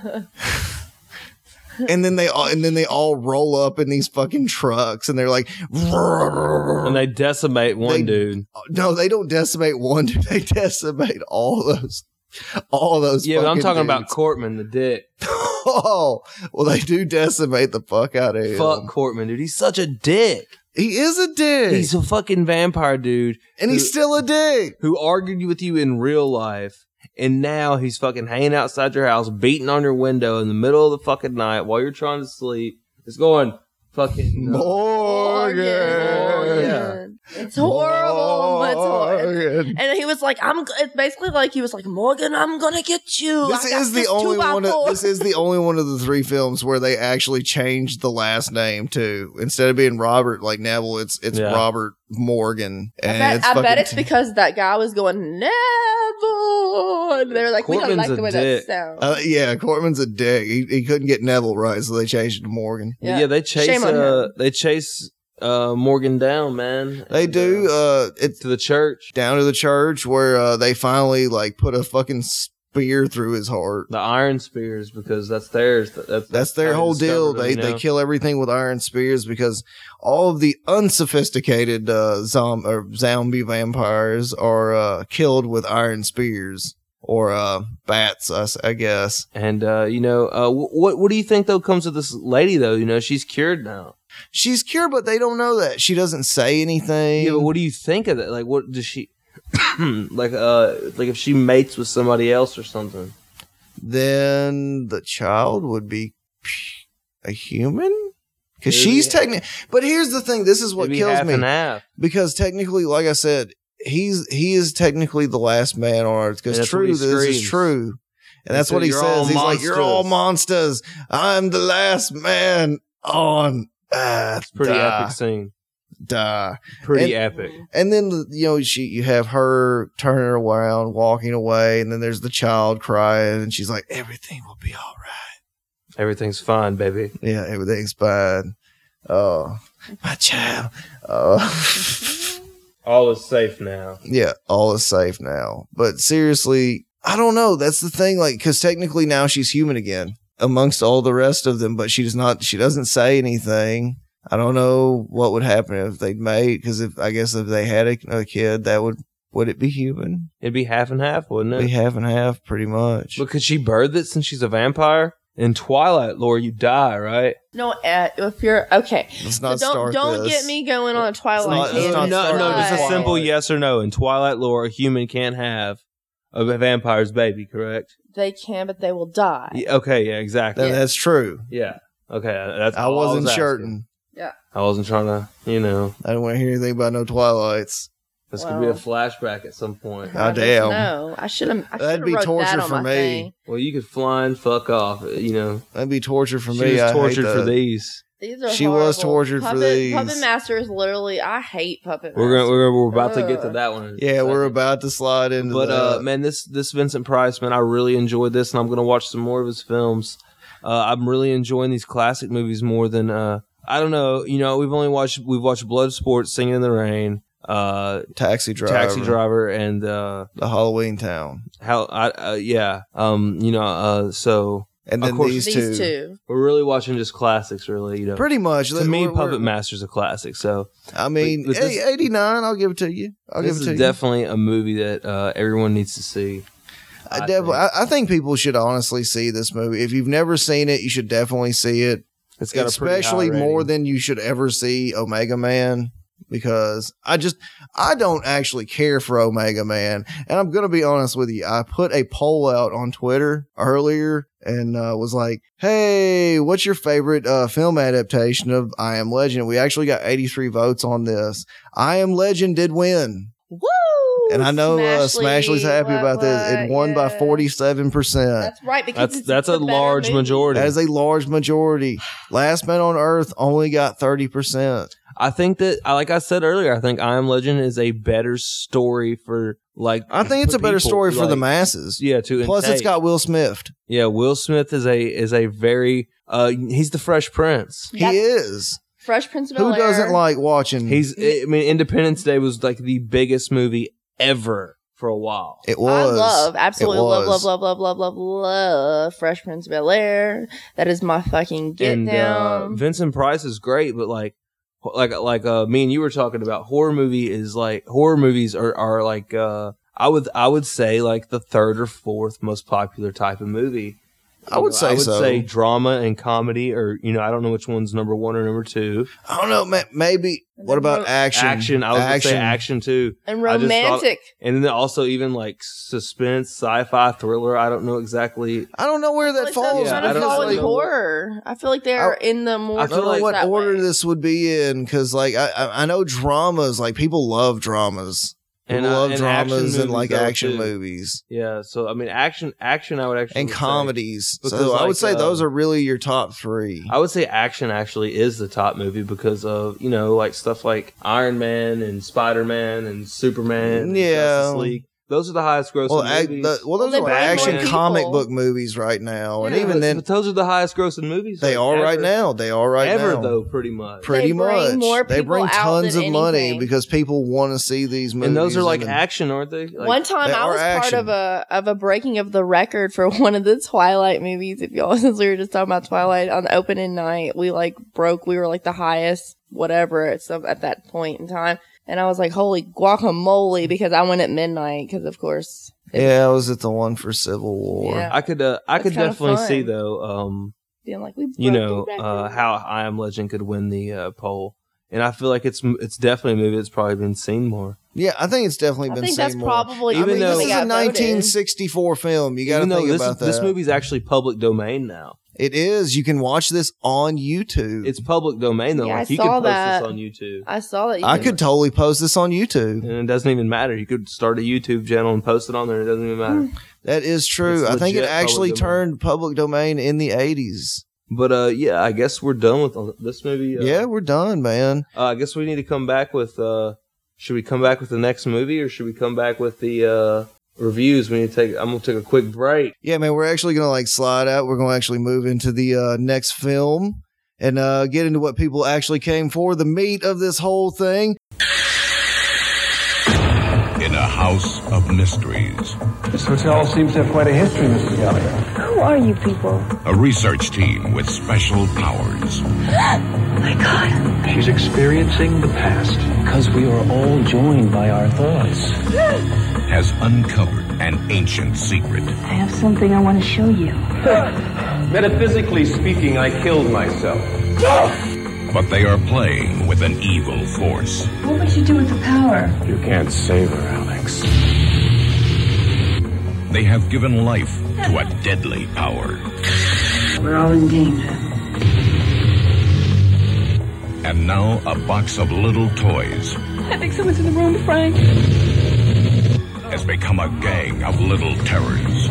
And then they all, and then they all roll up in these fucking trucks, and they're like, And they decimate one They- dude. no, they don't decimate one dude. They decimate all those, all those. Yeah, but I'm fucking talking about dudes. Cortman, the dick. Oh, well, they do decimate the fuck out of him. Fuck Cortman, dude. He's such a dick. He is a dick. He's a fucking vampire dude and he's who- still a dick. who argued with you in real life. And now he's fucking hanging outside your house, beating on your window in the middle of the fucking night while you're trying to sleep. It's going fucking. Uh, Morgan. Morgan. It's horrible, but it's horrible. Morgan. And he was like, "I'm." g- It's basically like he was like, "Morgan, I'm gonna get you." This I got is the this only two by one. Of, four." this is the only one of the three films where they actually changed the last name too. Instead of being Robert like Neville, it's it's Yeah. Robert Morgan. I And bet, it's I bet fucking it's because that guy was going Neville. And they were like, "We don't Cortman's like a the way dick. that sounds." Uh, yeah, Cortman's a dick. He, he couldn't get Neville right, so they changed it to Morgan. yeah. they chase. Shame on Uh, him. they chase uh, Morgan down, man. They And, do. uh, Uh, it's to the church. down to the church where uh, they finally like put a fucking spear through his heart. The iron spears, because that's theirs. That's, That's their how whole discovered deal. them, They you know? they kill everything with iron spears because all of the unsophisticated uh, zom- or zombie vampires are uh, killed with iron spears or uh, bats, I, s- I guess. And uh, you know, uh, wh- what what do you think though comes of this lady though? You know, she's cured now. She's cured, but they don't know that. She doesn't say anything. Yeah, but what do you think of that? Like, what does she like? Uh, like if she mates with somebody else or something. Then the child would be a human? Because Maybe. she's technically. But here's the thing. This is what Maybe kills half me. and half. Because technically, like I said, he's he is technically the last man on earth. And Because that's what true, he this is screams. true, and that's So what he you're all says. He's like, "You're all monsters. I'm the last man on earth." It's a pretty die, epic scene. die. Pretty And- epic. And then you know, she you have her turning around, walking away, and then there's the child crying, and she's like, "Everything will be all right. Everything's fine, baby. Yeah, everything's fine." Oh, my child. Oh. All is safe now. Yeah, all is safe now. But seriously, I don't know. That's the thing. Like, because technically now she's human again amongst all the rest of them, but she does not. She doesn't say anything. I don't know what would happen if they'd made. Because if I guess if they had a, a kid, that would Would it be human? It'd be half and half, wouldn't it? Be half and half, pretty much. But could she birth it since she's a vampire? In Twilight lore, you die, right? No, uh, if you're okay, Let's not so don't start don't this. get me going on a Twilight. Let's not- let's tangent. not no, start no, just a Twilight. simple yes or no. In Twilight lore, a human can't have a vampire's baby, correct? They can, but they will die. Yeah, okay, yeah, exactly. That- That's true. Yeah, okay. That's I all wasn't was asking. certain. I wasn't trying to, you know, I didn't want to hear anything about no Twilights. this could be a Well. flashback at some point. God damn. No, I should have. That'd be torture for me. Well, you could fly and fuck off, you know. That'd be torture for she me. was I hate tortured for that. these. These are She was horrible. tortured for Puppet, these. Puppet Master is literally. I hate Puppet We're Master. gonna, we're gonna, we're about to get to Ugh. that one. in a Yeah, we're second. about to slide into But uh, that. man, this this Vincent Price, man, I really enjoyed this, and I'm gonna watch some more of his films. Uh, I'm really enjoying these classic movies more than uh, I don't know. You know, we've only watched we've watched Bloodsport, Singing in the Rain, uh, Taxi Driver. Taxi Driver, and uh, The Halloween Town. how I uh, yeah, um, you know, uh, so And Of then course- these, These two. two. we're really watching just classics, really. You know, Pretty much. to me, We're- Puppet we're- Master's a classic. So I mean, But- but this- hey, eighty-nine, I'll give it to you. I'll this give it is to you. definitely a movie that uh, everyone needs to see. I, I def- think. I, I think people should honestly see this movie. If you've never seen it, you should definitely see it. It's got a pretty high Especially rating. more than you should ever see Omega Man, because I just I don't actually care for Omega Man, and I'm gonna be honest with you. I put a poll out on Twitter earlier and uh, was like, "Hey, what's your favorite uh, film adaptation of I Am Legend?" We actually got eighty-three votes on this. I Am Legend did win. Woo! And I know uh, Smashley's happy what, about this. It what, won by yeah. forty-seven percent. That's right. Because That's it's that's the a better large movie. majority. That is a large majority. Last Man on Earth only got thirty percent. I think that, I- like I said earlier, I think I Am Legend is a better story for like. I think it's for a better people, story for the like- masses. Yeah, to Plus, it's intake. got Will Smith. yeah. Will Smith is a is a very uh he's the Fresh Prince. He That's- is. Fresh Prince of Who Bel-Air. doesn't like watching? He's I mean Independence Day was like the biggest movie ever for a while. It was. I love, absolutely It love, was. love, love, love, love, love, love Fresh Prince of Bel-Air. That is my fucking get and uh, down. Vincent Price is great, but like like like uh me and you were talking about, horror movie is like horror movies are are like uh I would I would say like the third or fourth most popular type of movie. I would You know, say I would so. say drama and comedy, or you know, I don't know which one's number one or number two. I don't know. ma- Maybe. What then about ro- action? Action, I was gonna say action too. and I just thought- romantic. And then also even like suspense, sci-fi, thriller. I don't know exactly. I don't know where that Like, falls. those Yeah, kind I of don't fall know. in horror. I feel like they're I- in the more. I I feel don't know like what that order way. this would be in, because like I, I I know dramas, like people love dramas. And, People uh, love and action dramas and movies, like though, action too. movies Yeah, so I mean, action, action. I would actually and say- comedies. Because, So I would like, say uh, those are really your top three. I would say action actually is the top movie because of, you know, like stuff like Iron Man and Spider Man and Superman. and Yeah. Justice League. Those are the highest grossing Well, ac- movies. the, well, those Well, are they bring action more people. comic book movies right now, and Yeah, even but- then but those are the highest grossing movies. they like, are ever, right now. They are right ever now. though, pretty much. Pretty They bring much. more They people bring out tons of than money anything. because people want to see these movies. and those are like and- action, aren't they? Like, One time they I are was part action. of a of a breaking of the record for one of the Twilight movies. If y'all, since we were just talking about Twilight on opening night, we like broke. We were like the highest whatever at some at that point in time, and I was like, "Holy guacamole!" Because I went at midnight. Because of course, Yeah, I was at the one for Civil War. Yeah. I could, uh, I That's could kinda definitely fun. see though. Um, being like, "We," you broke know, the uh, record. how I Am Legend could win the uh, poll. And I feel like it's it's definitely a movie that's probably been seen more. Yeah, I think it's definitely I been think seen that's more. probably I Even mean, though- this is a got voted. nineteen sixty-four film. You got to Even though think this about that. this movie's actually public domain now. It is. You can watch this on YouTube. It's public domain though. Yeah, I like you saw could post that. this on YouTube, I saw that. You I can- could totally post this on YouTube. and it doesn't even matter. You could start a YouTube channel and post it on there. It doesn't even matter. That is true. It's I think it legit actually public domain. turned public domain in the eighties. But uh, yeah, I guess we're done with this movie. Uh, Yeah, we're done, man. uh, I guess we need to come back with. Uh, should we come back with the next movie, or should we come back with the uh, reviews? We need to take. I'm gonna take a quick break. Yeah, man, we're actually going to like slide out. We're going to actually move into the uh, next film and uh, get into what people actually came for, the meat of this whole thing. In a house of mysteries, This hotel seems to have quite a history, Mister Gallagher. Who are you people? A research team with special powers. My God. She's experiencing the past. Because we are all joined by our thoughts. Has uncovered an ancient secret. I have something I want to show you. Metaphysically speaking, I killed myself. But they are playing with an evil force. What would you do with the power? You can't save her, Alex. They have given life to a deadly power. We're all in danger. And now a box of little toys I think someone's in the room, Frank. has become a gang of little terrors.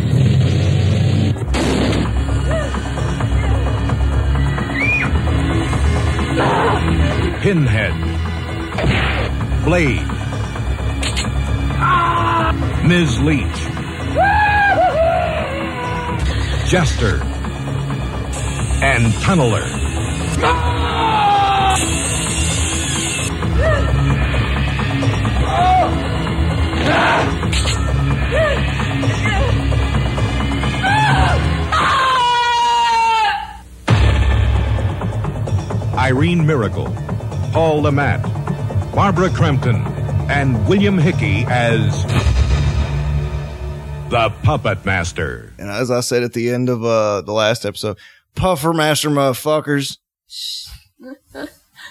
Pinhead, Blade, Miz Leach, Jester, and Tunneler. Irene Miracle, Paul Lamont, Barbara Crampton, and William Hickey as the Puppet Master. And as I said at the end of uh, the last episode, Puffer Master motherfuckers. That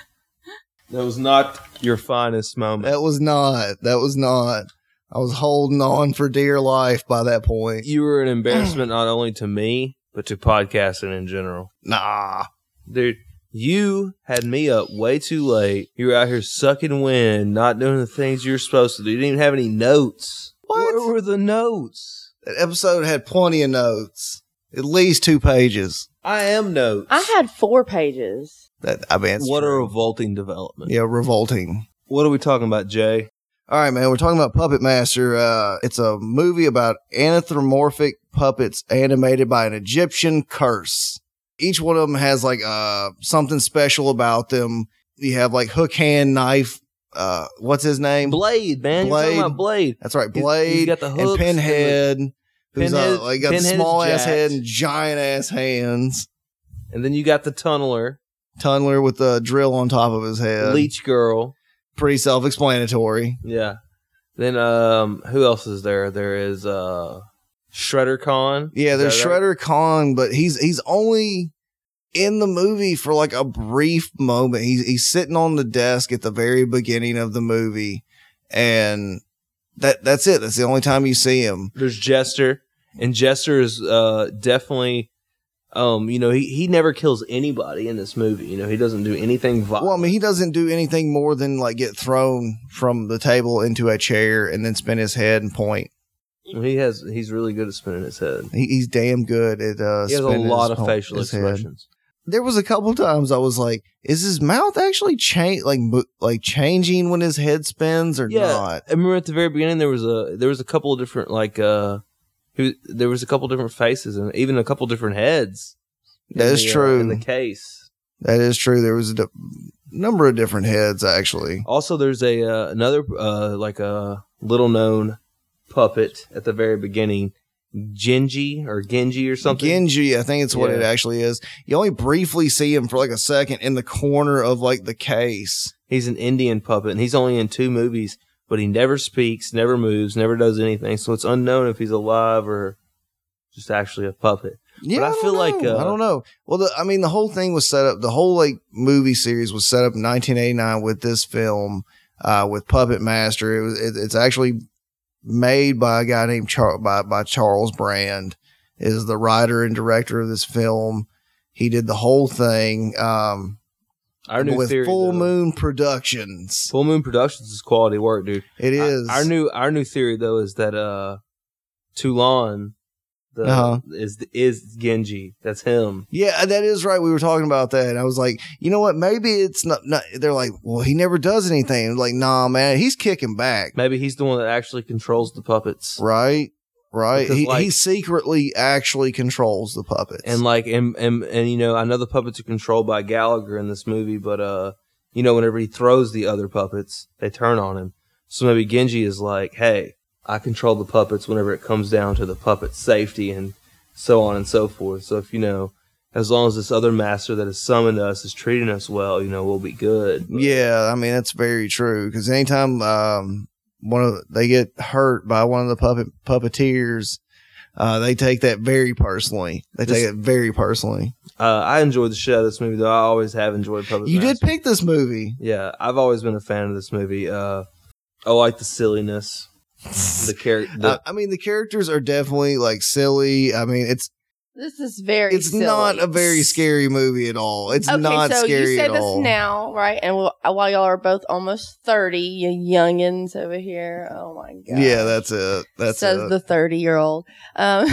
was not your finest moment. That was not. That was not. I was holding on for dear life by that point. You were an embarrassment not only to me, but to podcasting in general. Nah. Dude, you had me up way too late. You were out here sucking wind, not doing the things you're supposed to do. You didn't even have any notes. What? Where were the notes? That episode had plenty of notes. At least two pages. I am notes. I had four pages. That I mean, it's What a true. revolting development. Yeah, revolting. What are we talking about, Jay? All right, man. We're talking about Puppet Master. Uh, it's a movie about anthropomorphic puppets animated by an Egyptian curse. Each one of them has like uh something special about them. You have like hook hand knife. Uh, what's his name? Blade, man. You're Blade. talking about Blade. That's right, He's- Blade. he's got the and hooks Pinhead. and who's Pinhead- uh, like got the Pinhead is small ass jacked. head and giant ass hands. And then you got the Tunneler, Tunneler with the drill on top of his head. Leech Girl. Pretty self-explanatory. Yeah. Then um, who else is there? There is uh, Shredder Khan. Yeah, Is there's that right? Shredder Khan, but he's he's only in the movie for like a brief moment. He's he's sitting on the desk at the very beginning of the movie, and that that's it. That's the only time you see him. There's Jester, and Jester is uh, definitely, um, you know, he, he never kills anybody in this movie. You know, he doesn't do anything violent. Well, I mean, he doesn't do anything more than like get thrown from the table into a chair and then spin his head and point. he has he's really good at spinning his head. He, he's damn good at uh, He has a spinning lot his of po- facial his head. expressions. There was a couple times I was like, "Is his mouth actually change like mo- like changing when his head spins or Yeah, not?" I remember at the very beginning there was a there was a couple of different like uh, who there was a couple different faces and even a couple different heads. in That is the, uh, true. in the case. That is true. There was a di- number of different heads actually. Also, there's a uh, another uh, like a little known puppet at the very beginning, Genji or Genji or something. Genji, I think it's what Yeah. it actually is. You only briefly see him for like a second in the corner of like the case. He's an Indian puppet, and he's only in two movies, but he never speaks, never moves, never does anything. So it's unknown if he's alive or just actually a puppet. Yeah, I don't feel like, know. uh, I don't know. Well, the, I mean, the whole thing was set up. The whole like movie series was set up in nineteen eighty-nine with this film, uh, with Puppet Master. It was. It, it's actually made by a guy named Char- by by Charles Brand. Is the writer and director of this film. He did the whole thing. Um, Our new with theory, Full though- Moon Productions. Full Moon Productions is quality work, dude. It is. Our, our new our new theory though is that uh, Toulon the, Uh-huh. is is Genji. That's him. Yeah, that is right. We were talking about that. And I was like, you know what? Maybe it's not, not. They're like, well, he never does anything. I'm like, nah, man, he's kicking back. Maybe he's the one that actually controls the puppets. Right, right. Because, He like- he secretly actually controls the puppets. And like, and, and and you know, I know the puppets are controlled by Gallagher in this movie, but uh, you know, whenever he throws the other puppets, they turn on him. So maybe Genji is like, hey, I control the puppets whenever it comes down to the puppet's safety and so on and so forth. So if, you know, as long as this other master that has summoned us is treating us well, you know, we'll be good. But Yeah, I mean, that's very true. Because anytime um, one of they get hurt by one of the puppet puppeteers, uh, they take that very personally. They This- take it very personally. Uh, I enjoyed the shit out of this movie, though. I always have enjoyed Puppet You Master. did pick this movie. Yeah, I've always been a fan of this movie. Uh, I like the silliness. The character. Uh, I mean, the characters are definitely like silly. I mean, it's This is very. it's silly. not a very scary movie at all. It's Okay, not so scary you say at this all. now, right? And while while y'all are both almost thirty, you youngins over here. Oh my god. Yeah, that's it. That's says it. the thirty-year-old. Um,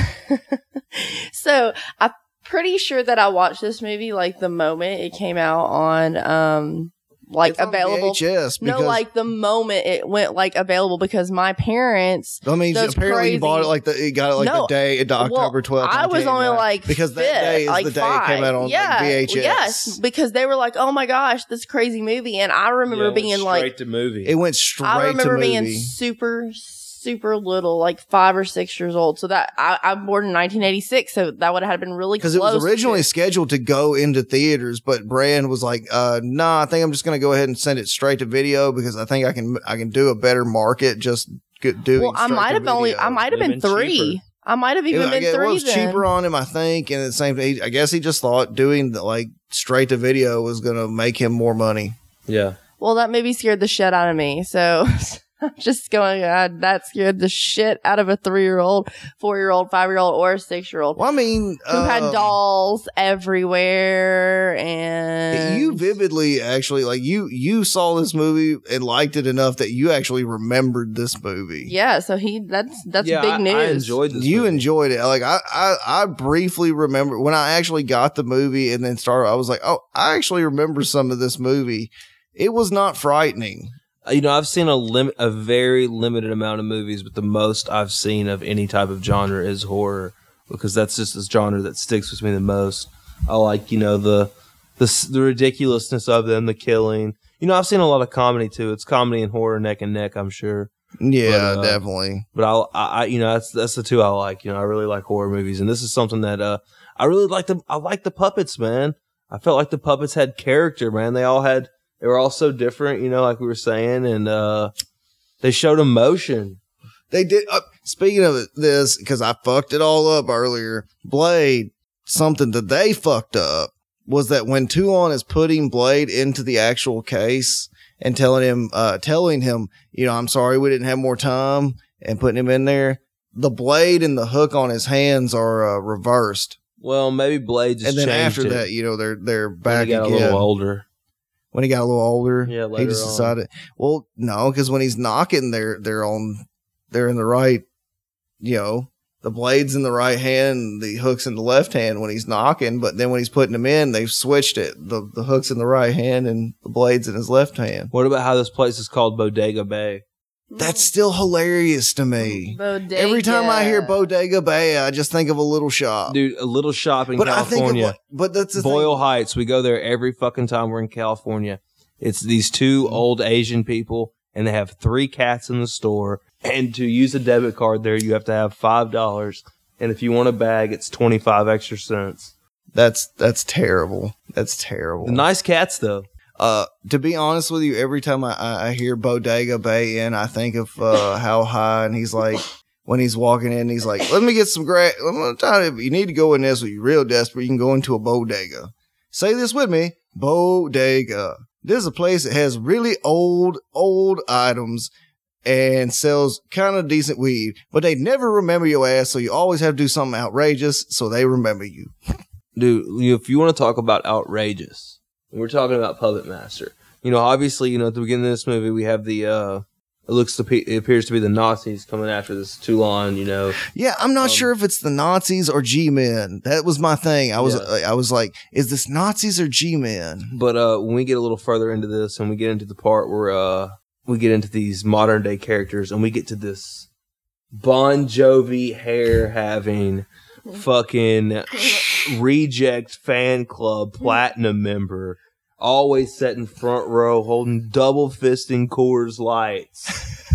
so I'm pretty sure that I watched this movie like the moment it came out on, um, like It's on available. V H S No, because- like the moment it went like available because my parents. I mean, those apparently you bought it crazy- like the you got it like No, the day of October well, twelfth. I was only like because that fifth, day is like the day five. it came out on yeah, like, V H S. Yes, because they were like, "Oh my gosh, this crazy movie," and I remember Yeah, it went being like, straight to movie. It went straight I remember to being movie. super, super little, like five or six years old. So that I, I'm born in nineteen eighty-six, so that would have been really close. Because it was originally to, scheduled to go into theaters, but Brand was like, uh, "Nah, I think I'm just going to go ahead and send it straight to video because I think I can I can do a better market just get, doing." well, I straight might to have only, video." I might have Would've been been three. cheaper. I might have even It, I been guess- three well, it was then. cheaper on him, I think, and at the same time, I guess he just thought doing the, like straight to video was going to make him more money. yeah. Well, that maybe scared the shit out of me. So I'm just going, God, that scared the shit out of a three year old, four year old, five year old, or a six year old Well, I mean, who had um, dolls everywhere. And You vividly actually like you you saw this movie and liked it enough that you actually remembered this movie. yeah, so he that's that's yeah, big I, news. I enjoyed this You movie. enjoyed it. Like I, I, I briefly remember when I actually got the movie and then started. I was like, oh, I actually remember some of this movie. It was not frightening. You know, I've seen a lim- a very limited amount of movies, but the most I've seen of any type of genre is horror because that's just this genre that sticks with me the most. I like, you know, the the s- the ridiculousness of them, the killing. You know, I've seen a lot of comedy too. It's comedy and horror neck and neck, I'm sure. Yeah, But, uh, definitely. But I, I, I- you know, that's that's the two I like. You know, I really like horror movies, and this is something that uh, I really like. The I like the puppets, man. I felt like the puppets had character, man. They all had. They were all so different, you know, like we were saying, and uh, they showed emotion. They did. Uh, speaking of this, because I fucked it all up earlier, Blade, something that they fucked up was that when Toulon is putting Blade into the actual case and telling him, uh, telling him, you know, I'm sorry we didn't have more time, and putting him in there, the blade and the hook on his hands are uh, reversed. Well, maybe Blade just And then changed after it that, you know, they're they're when back he got again. a little older. When he got a little older, Yeah, he later just on. decided. Well, no, because when he's knocking, they're they're on, they're in the right. You know, the blade's in the right hand, and the hook's in the left hand when he's knocking. But then when he's putting them in, they've switched it. the The hook's in the right hand, and the blade's in his left hand. What about how this place is called Bodega Bay? That's still hilarious to me. Bodega. Every time I hear Bodega Bay, I just think of a little shop. Dude, a little shop in but I think of California. what, but that's the Boyle thing. Heights. We go there every fucking time we're in California. It's these two Mm-hmm. old Asian people, and they have three cats in the store. And to use a debit card there, you have to have five dollars. And if you want a bag, it's twenty-five extra cents. That's that's terrible. That's terrible. The nice cats, though. Uh, to be honest with you, every time I, I I hear Bodega Bay in, I think of uh, How High, and he's like, when he's walking in, he's like, "Let me get some grass. I'm gonna tell you, if you need to go in this, when you're real desperate, you can go into a bodega. Say this with me, bodega. This is a place that has really old, old items." And sells kind of decent weed, but they never remember your ass, so you always have to do something outrageous so they remember you. Dude, you- if you want to talk about outrageous, we're talking about Puppet Master. You know, obviously, you know, at the beginning of this movie, we have the, uh, it looks to be, it appears to be the Nazis coming after this Toulon, you know. Yeah, I'm not Um, sure if it's the Nazis or G-men. That was my thing. I was, Yeah. I was like, is this Nazis or G-men? But uh, when we get a little further into this and we get into the part where uh, we get into these modern day characters and we get to this Bon Jovi hair having fucking reject fan club platinum member, always sitting front row holding double fisting Coors Lights.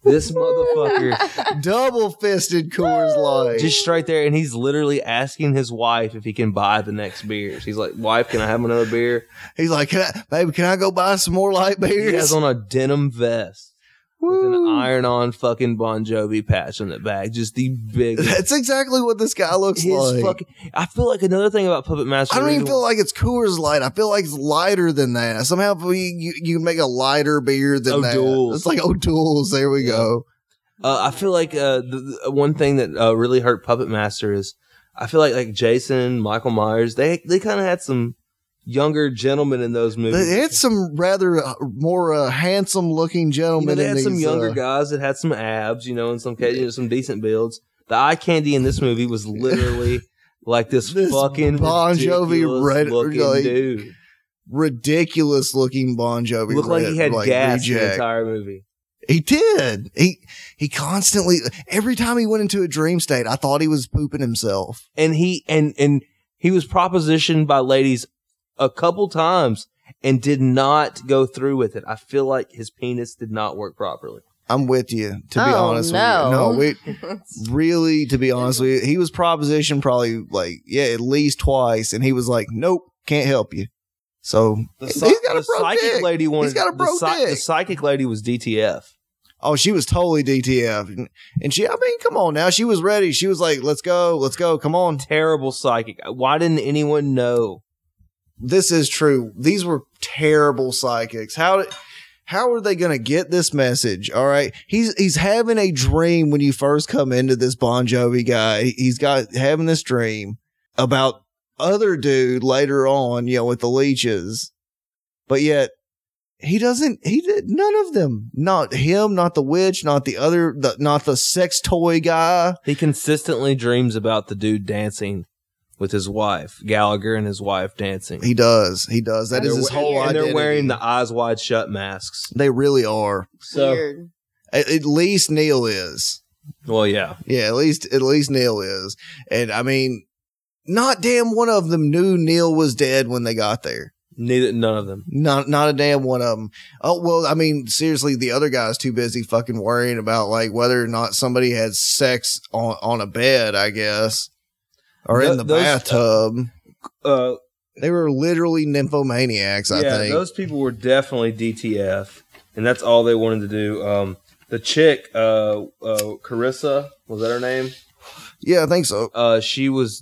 This motherfucker Double fisted Coors Light. just straight there, and he's literally asking his wife if he can buy the next beers. He's like, "Wife, can I have another beer?" He's like, can I, baby, can I go buy some more light beers? He has on a denim vest with an Woo. iron-on fucking Bon Jovi patch on the back. Just the big. That's exactly what this guy looks His like. fucking. I feel like another thing about Puppet Master. I don't even Regal- feel like it's Coors Light. I feel like it's lighter than that. Somehow you, you, you make a lighter beer than O'Doul's. that. It's like O'Doul's. There we Yeah. go. Uh, I feel like uh, the, the one thing that uh, really hurt Puppet Master is I feel like like Jason, Michael Myers, they they kind of had some younger gentlemen in those movies. They had some rather uh, more uh, handsome looking You gentlemen. know, they in had some these, younger uh, guys that had some abs, you know, in some cases, you know, some decent builds. The eye candy in this movie was literally like this, This fucking Bon Jovi ridiculous red- looking like, dude. ridiculous looking Bon Jovi. Looked like he red, had like, gas the reject. entire movie. He did. He he constantly. Every time he went into a dream state, I thought he was pooping himself. And he and and he was propositioned by ladies a couple times and did not go through with it. I feel like his penis did not work properly. I'm with you. To be Oh, honest no. with you, no, we really. To be honest with you, he was propositioned probably like yeah, at least twice, and he was like, "Nope, can't help you." So The, he's psy- got a the broke psychic dick. lady wanted He's got a the, broke psy- dick. the psychic lady was D T F. Oh, she was totally D T F, and, and she. I mean, come on now. She was ready. She was like, "Let's go, let's go, come on." Terrible psychic. Why didn't anyone know? This is true. These were terrible psychics. How did, how are they going to get this message? All right. He's, he's having a dream when you first come into this Bon Jovi guy. He's got having this dream about other dude later on, you know, with the leeches, but yet he doesn't, he did none of them, not him, not the witch, not the other, the, not the sex toy guy. He consistently dreams about the dude dancing with his wife, Gallagher and his wife dancing. He does. He does. That And is they're his we- whole and identity. they're wearing the eyes wide shut masks. They really are. So, Weird. At, at least Neil is. well, yeah. Yeah, at least at least Neil is. And I mean, not damn one of them knew Neil was dead when they got there. Neither, none of them. Not not a damn one of them. Oh well, I mean, seriously, the other guy's too busy fucking worrying about like whether or not somebody had sex on on a bed, I guess, or Th- in the those- bathtub. Uh, They were literally nymphomaniacs. I yeah, think. those people were definitely D T F, and that's all they wanted to do. Um, the chick, uh, uh, Carissa, was that her name? yeah, I think so. Uh, she was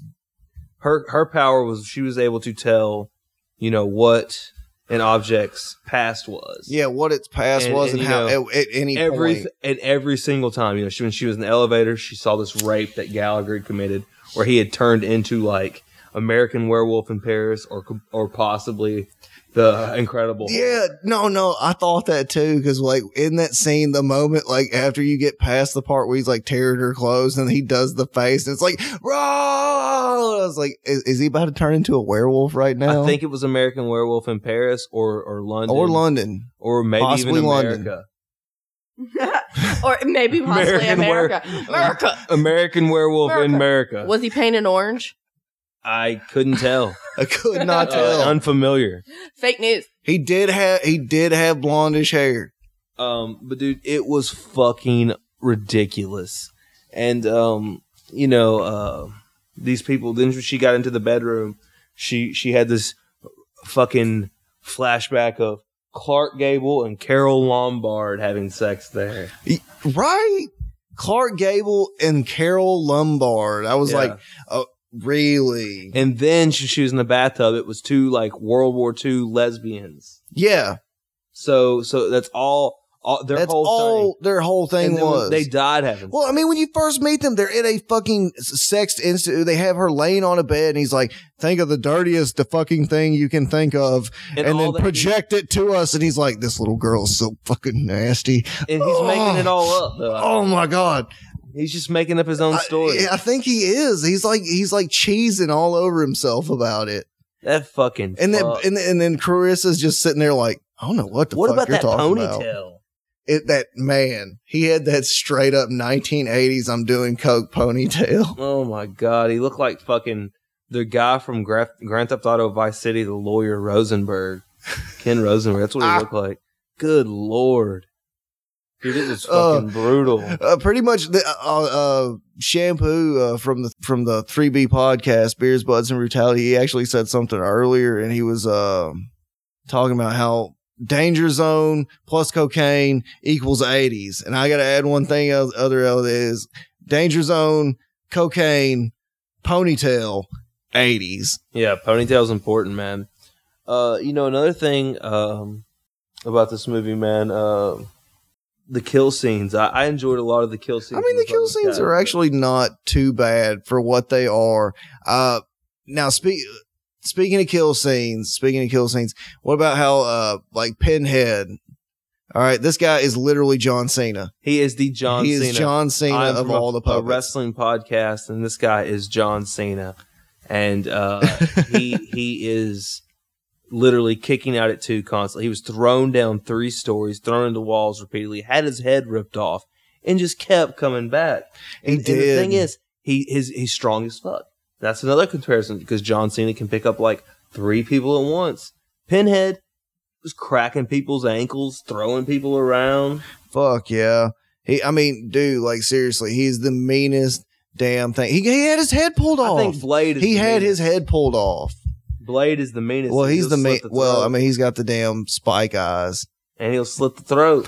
her her power was she was able to tell, you know, what an object's past was. Yeah, what its past And- was and, and, you how know, at, at any every point. and every single time, you know, she, when she was in the elevator, she saw this rape that Gallagher had committed, where he had turned into like American Werewolf in Paris, or or possibly the Incredible Hulk. Yeah, no, no, I thought that too, because like in that scene, the moment like after you get past the part where he's like tearing her clothes and he does the face, and it's like, "Roll!" I was like, is, is he about to turn into a werewolf right now? I think it was American Werewolf in Paris, or or London, or London. or maybe Possibly even London. America. Or maybe possibly American America. were- America. American Werewolf in America. Was he painted orange? I couldn't tell. I could not tell. Uh, unfamiliar. Fake news. he did have he did have blondish hair. Um, but dude, it was fucking ridiculous. And um, you know, uh, these people. Then she got into the bedroom. She she had this fucking flashback of Clark Gable and Carol Lombard having sex there. Right? Clark Gable and Carol Lombard. I was Yeah. like, oh, really? And then she, she was in the bathtub. It was two like World War Two lesbians. Yeah. So so that's all. all their That's whole all thing. their whole thing And then was. they died having. Well, I mean, when you first meet them, they're in a fucking sex institute. They have her laying on a bed, and he's like, think of the dirtiest the fucking thing you can think of, And and, all then that project it to us. And he's like, this little girl's so fucking nasty. and he's making it all up. Though. Oh my God. He's just making up his own story. I, I think he is. He's like, he's like cheesing all over himself about it. That fucking. And then, fuck. and, and then Carissa's just sitting there like, I don't know what the what fuck about you're that talking about. ponytail? It, that man, he had that straight up nineteen eighties I'm doing coke ponytail. Oh my god, he looked like fucking the guy from Gra- Grand Theft Auto Vice City, the lawyer Rosenberg, Ken Rosenberg. That's what he Ah. looked like. Good lord. Dude, it was Uh, fucking brutal. Uh, pretty much the uh, uh, shampoo uh, from the from the three B podcast, Beers, Buds, and Brutality. He actually said something earlier, and he was uh, talking about how Danger Zone plus cocaine equals eighties. And I got to add one thing else, other else is Danger Zone, cocaine, ponytail, eighties. Yeah, ponytail's important, man. Uh, you know, another thing um, about this movie, man, uh, the kill scenes. I, I enjoyed a lot of the kill scenes. I mean, the in kill Bugs scenes Cat. are actually not too bad for what they are. Uh, now, speak, speaking of kill scenes, speaking of kill scenes, what about how, uh, like Pinhead? All right, this guy is literally John Cena. He is the John he Cena. is John Cena I'm of from all a, the a puppets. wrestling podcast, and this guy is John Cena, and uh, he he is literally kicking out at two constantly. He was thrown down three stories, thrown into walls repeatedly, had his head ripped off, and just kept coming back. He And, and did. the thing is, he his he's strong as fuck. That's another comparison because John Cena can pick up like three people at once. Pinhead was cracking people's ankles, throwing people around. Fuck yeah. He, I mean, dude, like seriously, he's the meanest damn thing. He, he had his head pulled off. I think Blade. Is he the had meanest. his head pulled off. Blade is the meanest. Well, and he's he'll the main. slit Well, throat, I mean, he's got the damn spike eyes. and he'll slit the throat.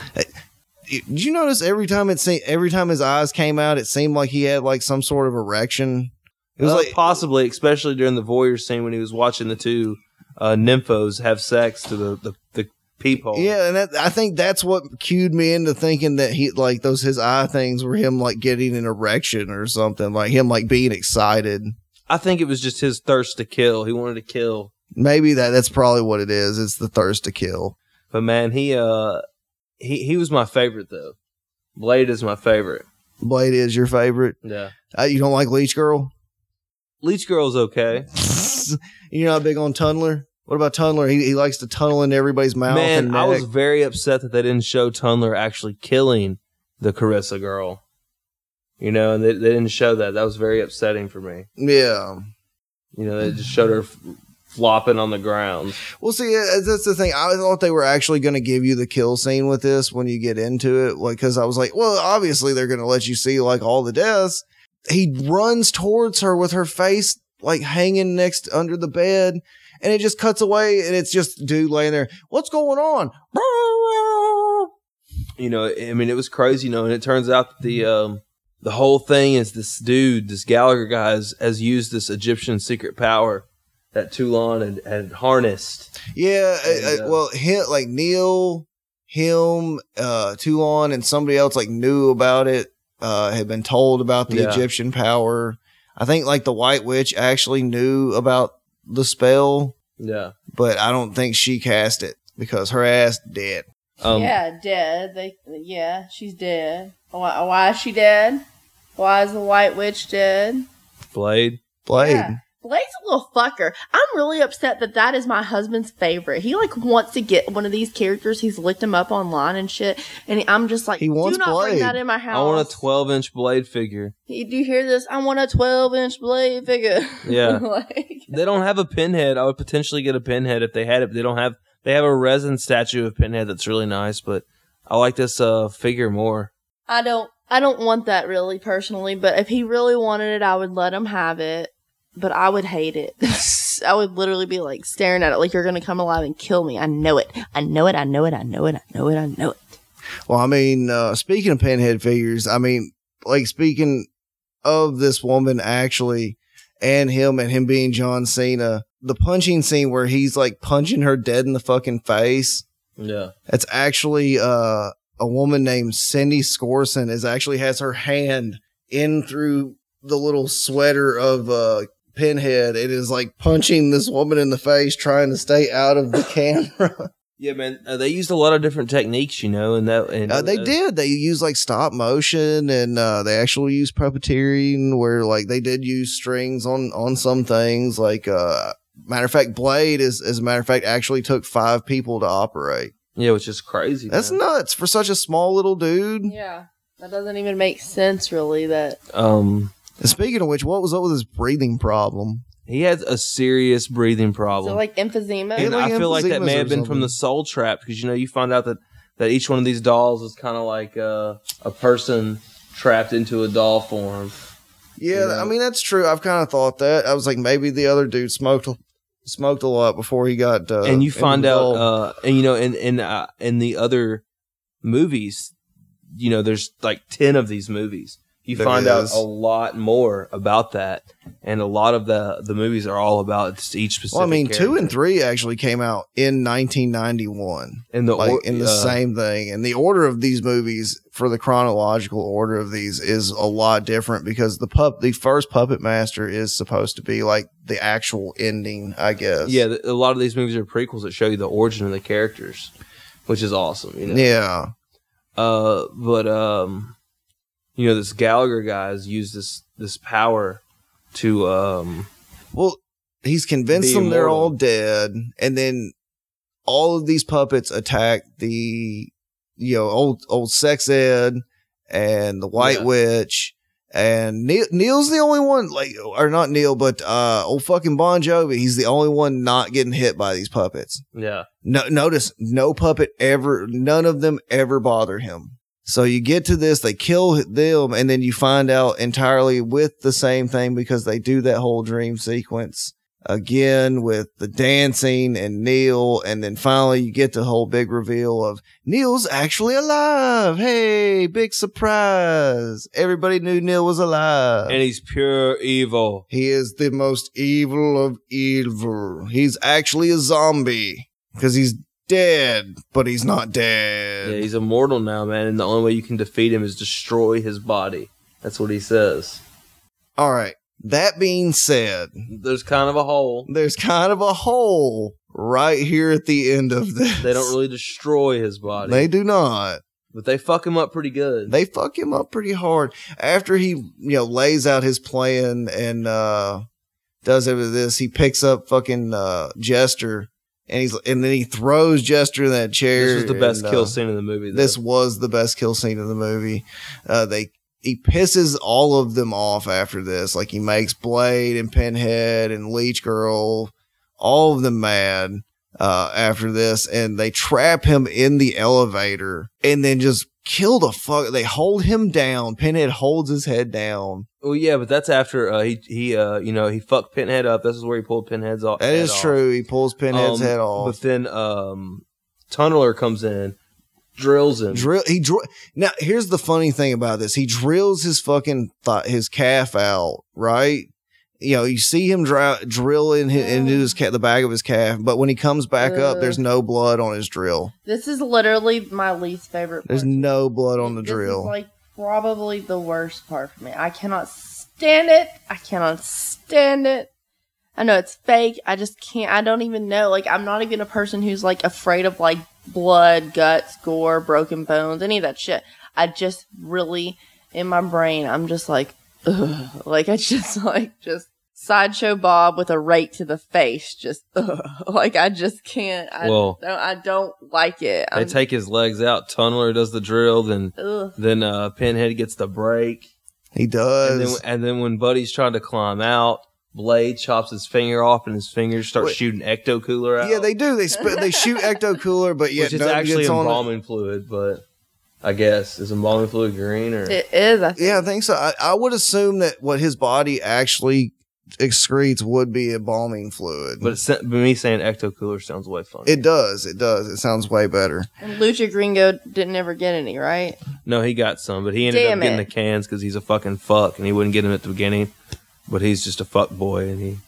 Did you notice every time it se- every time his eyes came out, it seemed like he had like some sort of erection. It was Uh, like possibly, especially during the voyeur scene when he was watching the two uh, nymphos have sex to the the, the peephole. yeah, and that, I think that's what cued me into thinking that he like those his eye things were him like getting an erection or something, like him like being excited. I think it was just his thirst to kill. He wanted to kill. Maybe that that's probably what it is. It's the thirst to kill. But man, he uh he he was my favorite though. Blade is my favorite. Blade is your favorite. Yeah. Uh, you don't like Leech Girl? Leech Girl's okay. You're not big on Tunneler? What about Tunneler? He, he likes to tunnel into everybody's mouth and Man, neck. I was very upset that they didn't show Tunneler actually killing the Carissa girl. You know, and they, they didn't show that. That was very upsetting for me. Yeah. You know, they just showed her f- flopping on the ground. Well, see, uh, that's the thing. I thought they were actually going to give you the kill scene with this when you get into it. Like, because I was like, well, obviously they're going to let you see like all the deaths. He runs towards her with her face like hanging next under the bed, and it just cuts away, and it's just dude laying there. What's going on? You know, I mean, it was crazy, you know, and it turns out that the um, the whole thing is this dude, this Gallagher guy, has, has used this Egyptian secret power that Toulon had, had harnessed. Yeah, uh, And, uh, uh, well, him, like Neil, him, uh, Toulon, and somebody else like knew about it. Uh, had been told about the Yeah. Egyptian power. I think like the White Witch actually knew about the spell, Yeah. but I don't think she cast it because her ass dead. Um, yeah, dead. They, yeah, she's dead. Why, why is she dead? Why is the White Witch dead? Blade. Blade. Yeah. Blade's a little fucker. I'm really upset that that is my husband's favorite. He like wants to get one of these characters. He's looked him up online and shit. And I'm just like, He wants do not bring Blade. that in my house. I want a twelve inch Blade figure. Do you hear this? I want a twelve inch Blade figure. Yeah. like, They don't have a Pinhead. I would potentially get a Pinhead if they had it. They don't have. They have a resin statue of Pinhead that's really nice, but I like this uh, figure more. I don't. I don't want that really personally. But if he really wanted it, I would let him have it. But I would hate it. I would literally be like staring at it like you're going to come alive and kill me. I know it. I know it. I know it. I know it. I know it. I know it. Well, I mean, uh, speaking of Pinhead figures, I mean, like speaking of this woman actually and him and him being John Cena, the punching scene where he's like punching her dead in the fucking face. Yeah. It's actually uh, a woman named Cindy Scorson is actually has her hand in through the little sweater of uh, Pinhead. It is like punching this woman in the face, trying to stay out of the camera. Yeah, man. Uh, they used a lot of different techniques, you know, and that. And, Uh, they uh, did. They used like stop motion, and uh, they actually used puppeteering, where like they did use strings on on some things. Like, uh, matter of fact, Blade is, as a matter of fact, actually took five people to operate. Yeah, which is crazy. That's man. nuts for such a small little dude. Yeah. That doesn't even make sense, really. That Um, And speaking of which, what was up with his breathing problem? he had a serious breathing is problem. it like emphysema? Yeah, And like I feel like that emphysemas may or have been from something. the Soul Trap because you know you find out that that each one of these dolls is kind of like uh, a person trapped into a doll form. Yeah, You know? I mean that's true. I've kind of thought that. I was like, maybe the other dude smoked smoked a lot before he got. Uh, and you into find the out, doll. uh, and you know, in in uh, in the other movies, you know, there's like ten of these movies. You There find is. out a lot more about that, and a lot of the the movies are all about each specific. Well, I mean, two character. and three actually came out in nineteen ninety-one. in the Like or- in the uh, same thing, and the order of these movies for the chronological order of these is a lot different because the pup, the first Puppet Master is supposed to be like the actual ending, I guess. Yeah, the, a lot of these movies are prequels that show you the origin of the characters, which is awesome. You know? Yeah. Uh, but um, you know, this Gallagher guy has used this this power to um. Well, he's convinced Be them they're immortal. all dead, and then all of these puppets attack the, you know, old old sex ed and the White Yeah. Witch. And Neil, Neil's the only one, like, or not Neil, but uh, old fucking Bon Jovi. He's the only one not getting hit by these puppets. Yeah. No, notice no puppet ever, none of them ever bother him. So you get to this, they kill them, and then you find out entirely with the same thing because they do that whole dream sequence again with the dancing and Neil, and then finally you get the whole big reveal of Neil's actually alive. Hey, big surprise. Everybody knew Neil was alive. And he's pure evil. He is the most evil of evil. He's actually a zombie because he's dead, but he's not dead. Yeah, he's immortal now, man, and the only way you can defeat him is destroy his body. That's what he says. All right. That being said, There's kind of a hole. there's kind of a hole right here at the end of this. They don't really destroy his body. They do not. but they fuck him up pretty good. They fuck him up pretty hard after he, you know, lays out his plan and uh does everything this. He picks up fucking uh Jester and he's and then he throws Jester in that chair. This was the best and, kill uh, scene in the movie. Though. This was the best kill scene of the movie. Uh, they he pisses all of them off after this. Like he makes Blade and Pinhead and Leech Girl, all of them mad uh, after this, and they trap him in the elevator and then just kill the fuck. They hold him down. Pinhead holds his head down. Well, yeah, but that's after uh, he he uh you know he fucked Pinhead up. This is where he pulled Pinhead's off. That is head off. true. He pulls Pinhead's Um, head off. But then um, Tunneler comes in, drills him. Drill. He drill. Now here's the funny thing about this. He drills his fucking th- his calf out. Right. You know, you see him dri- drill in his, into his ca- the back of his calf, but when he comes back up, Ugh. there's no blood on his drill. This is literally my least favorite. There's part. no blood on the This drill. is like probably the worst part for me. I cannot stand it. I cannot stand it. I know it's fake. I just can't. I don't even know. Like, I'm not even a person who's like afraid of like blood, guts, gore, broken bones, any of that shit. I just really, in my brain, I'm just like, ugh. Like, I just like, just Sideshow Bob with a rake to the face. Just, ugh. Like, I just can't. I, Well, don't, I don't like it. They I'm, take his legs out. Tunneler does the drill. Then ugh. then uh, Pinhead gets the break. He And does. then, and then when Buddy's trying to climb out, Blade chops his finger off, and his fingers start Wait. shooting Ecto Cooler out. yeah, they do. They sp- they shoot Ecto Cooler, but yet which is nobody actually gets on it. embalming fluid, but I guess is embalming fluid green or It is. I think. Yeah, I think so. I, I would assume that what his body actually excretes would be embalming fluid. but, it's, but me saying Ecto Cooler sounds way funny. it does. It does. It sounds way better. And Lucha Gringo didn't ever get any, right? No, he got some, but he ended Damn up getting it. the cans because he's a fucking fuck, and he wouldn't get them at the beginning. But he's just a fuck boy, and he.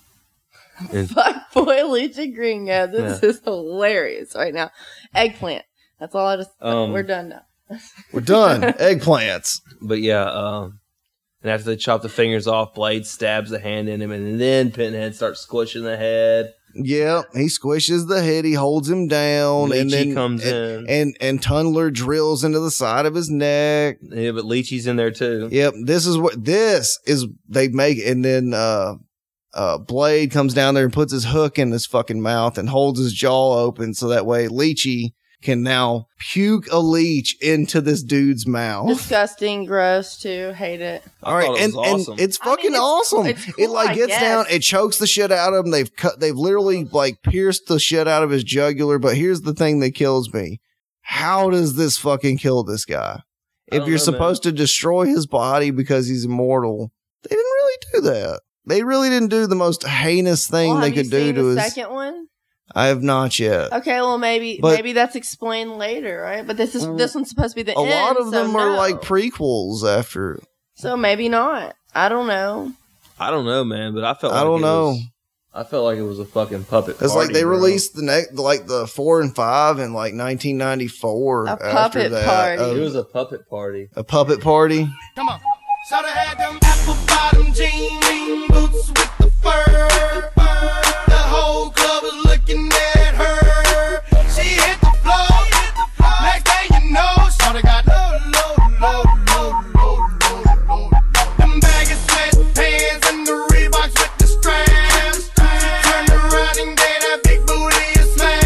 And Fuck boy Lucha Gringo. This is hilarious right now. Eggplant. That's all I just. Um, we're done now. We're done. Eggplants. but yeah, um, and after they chop the fingers off, Blade stabs the hand in him, and then Pinhead starts squishing the head. Yeah, he squishes the head. He holds him down, and Leechy then comes and, in. and and Tunneler drills into the side of his neck. Yeah, but Leechy's in there too. Yep, this is what this is. They make, and then uh, uh, Blade comes down there and puts his hook in his fucking mouth and holds his jaw open so that way Leechy can now puke a leech into this dude's mouth. Disgusting, gross too. Hate it. All right, thought it and, was awesome. and it's I mean, fucking it's awesome. cool- it's it cool, like I gets guess. down, it chokes the shit out of him. They've cut, they've literally like pierced the shit out of his jugular. But here's the thing that kills me: how does this fucking kill this guy? If don't you're know, supposed to destroy his body because he's immortal, they didn't really do that. They really didn't do the most heinous thing Well, they have you could do seen to the his. second one? I have not yet. Okay, well maybe But- maybe that's explained later, right? But this is Mm, this one's supposed to be the A end. lot of so them are no. like prequels after. So maybe not. I don't know. I don't know, man, but I felt like I don't it know. was- I felt like it was a fucking puppet. It's party, like they bro. released the next, like the four and five in like nineteen ninety-four. A after puppet that. party. A- It was a puppet party. a puppet party. Come on. So they had them apple bottom jean boots with the fur. The whole club was looking at her. She hit the floor. Next thing you know, shorty got low, low, low, low, low, low, low. Them baggy sweatpants and the Reeboks with the straps. Turned around and gave that big booty a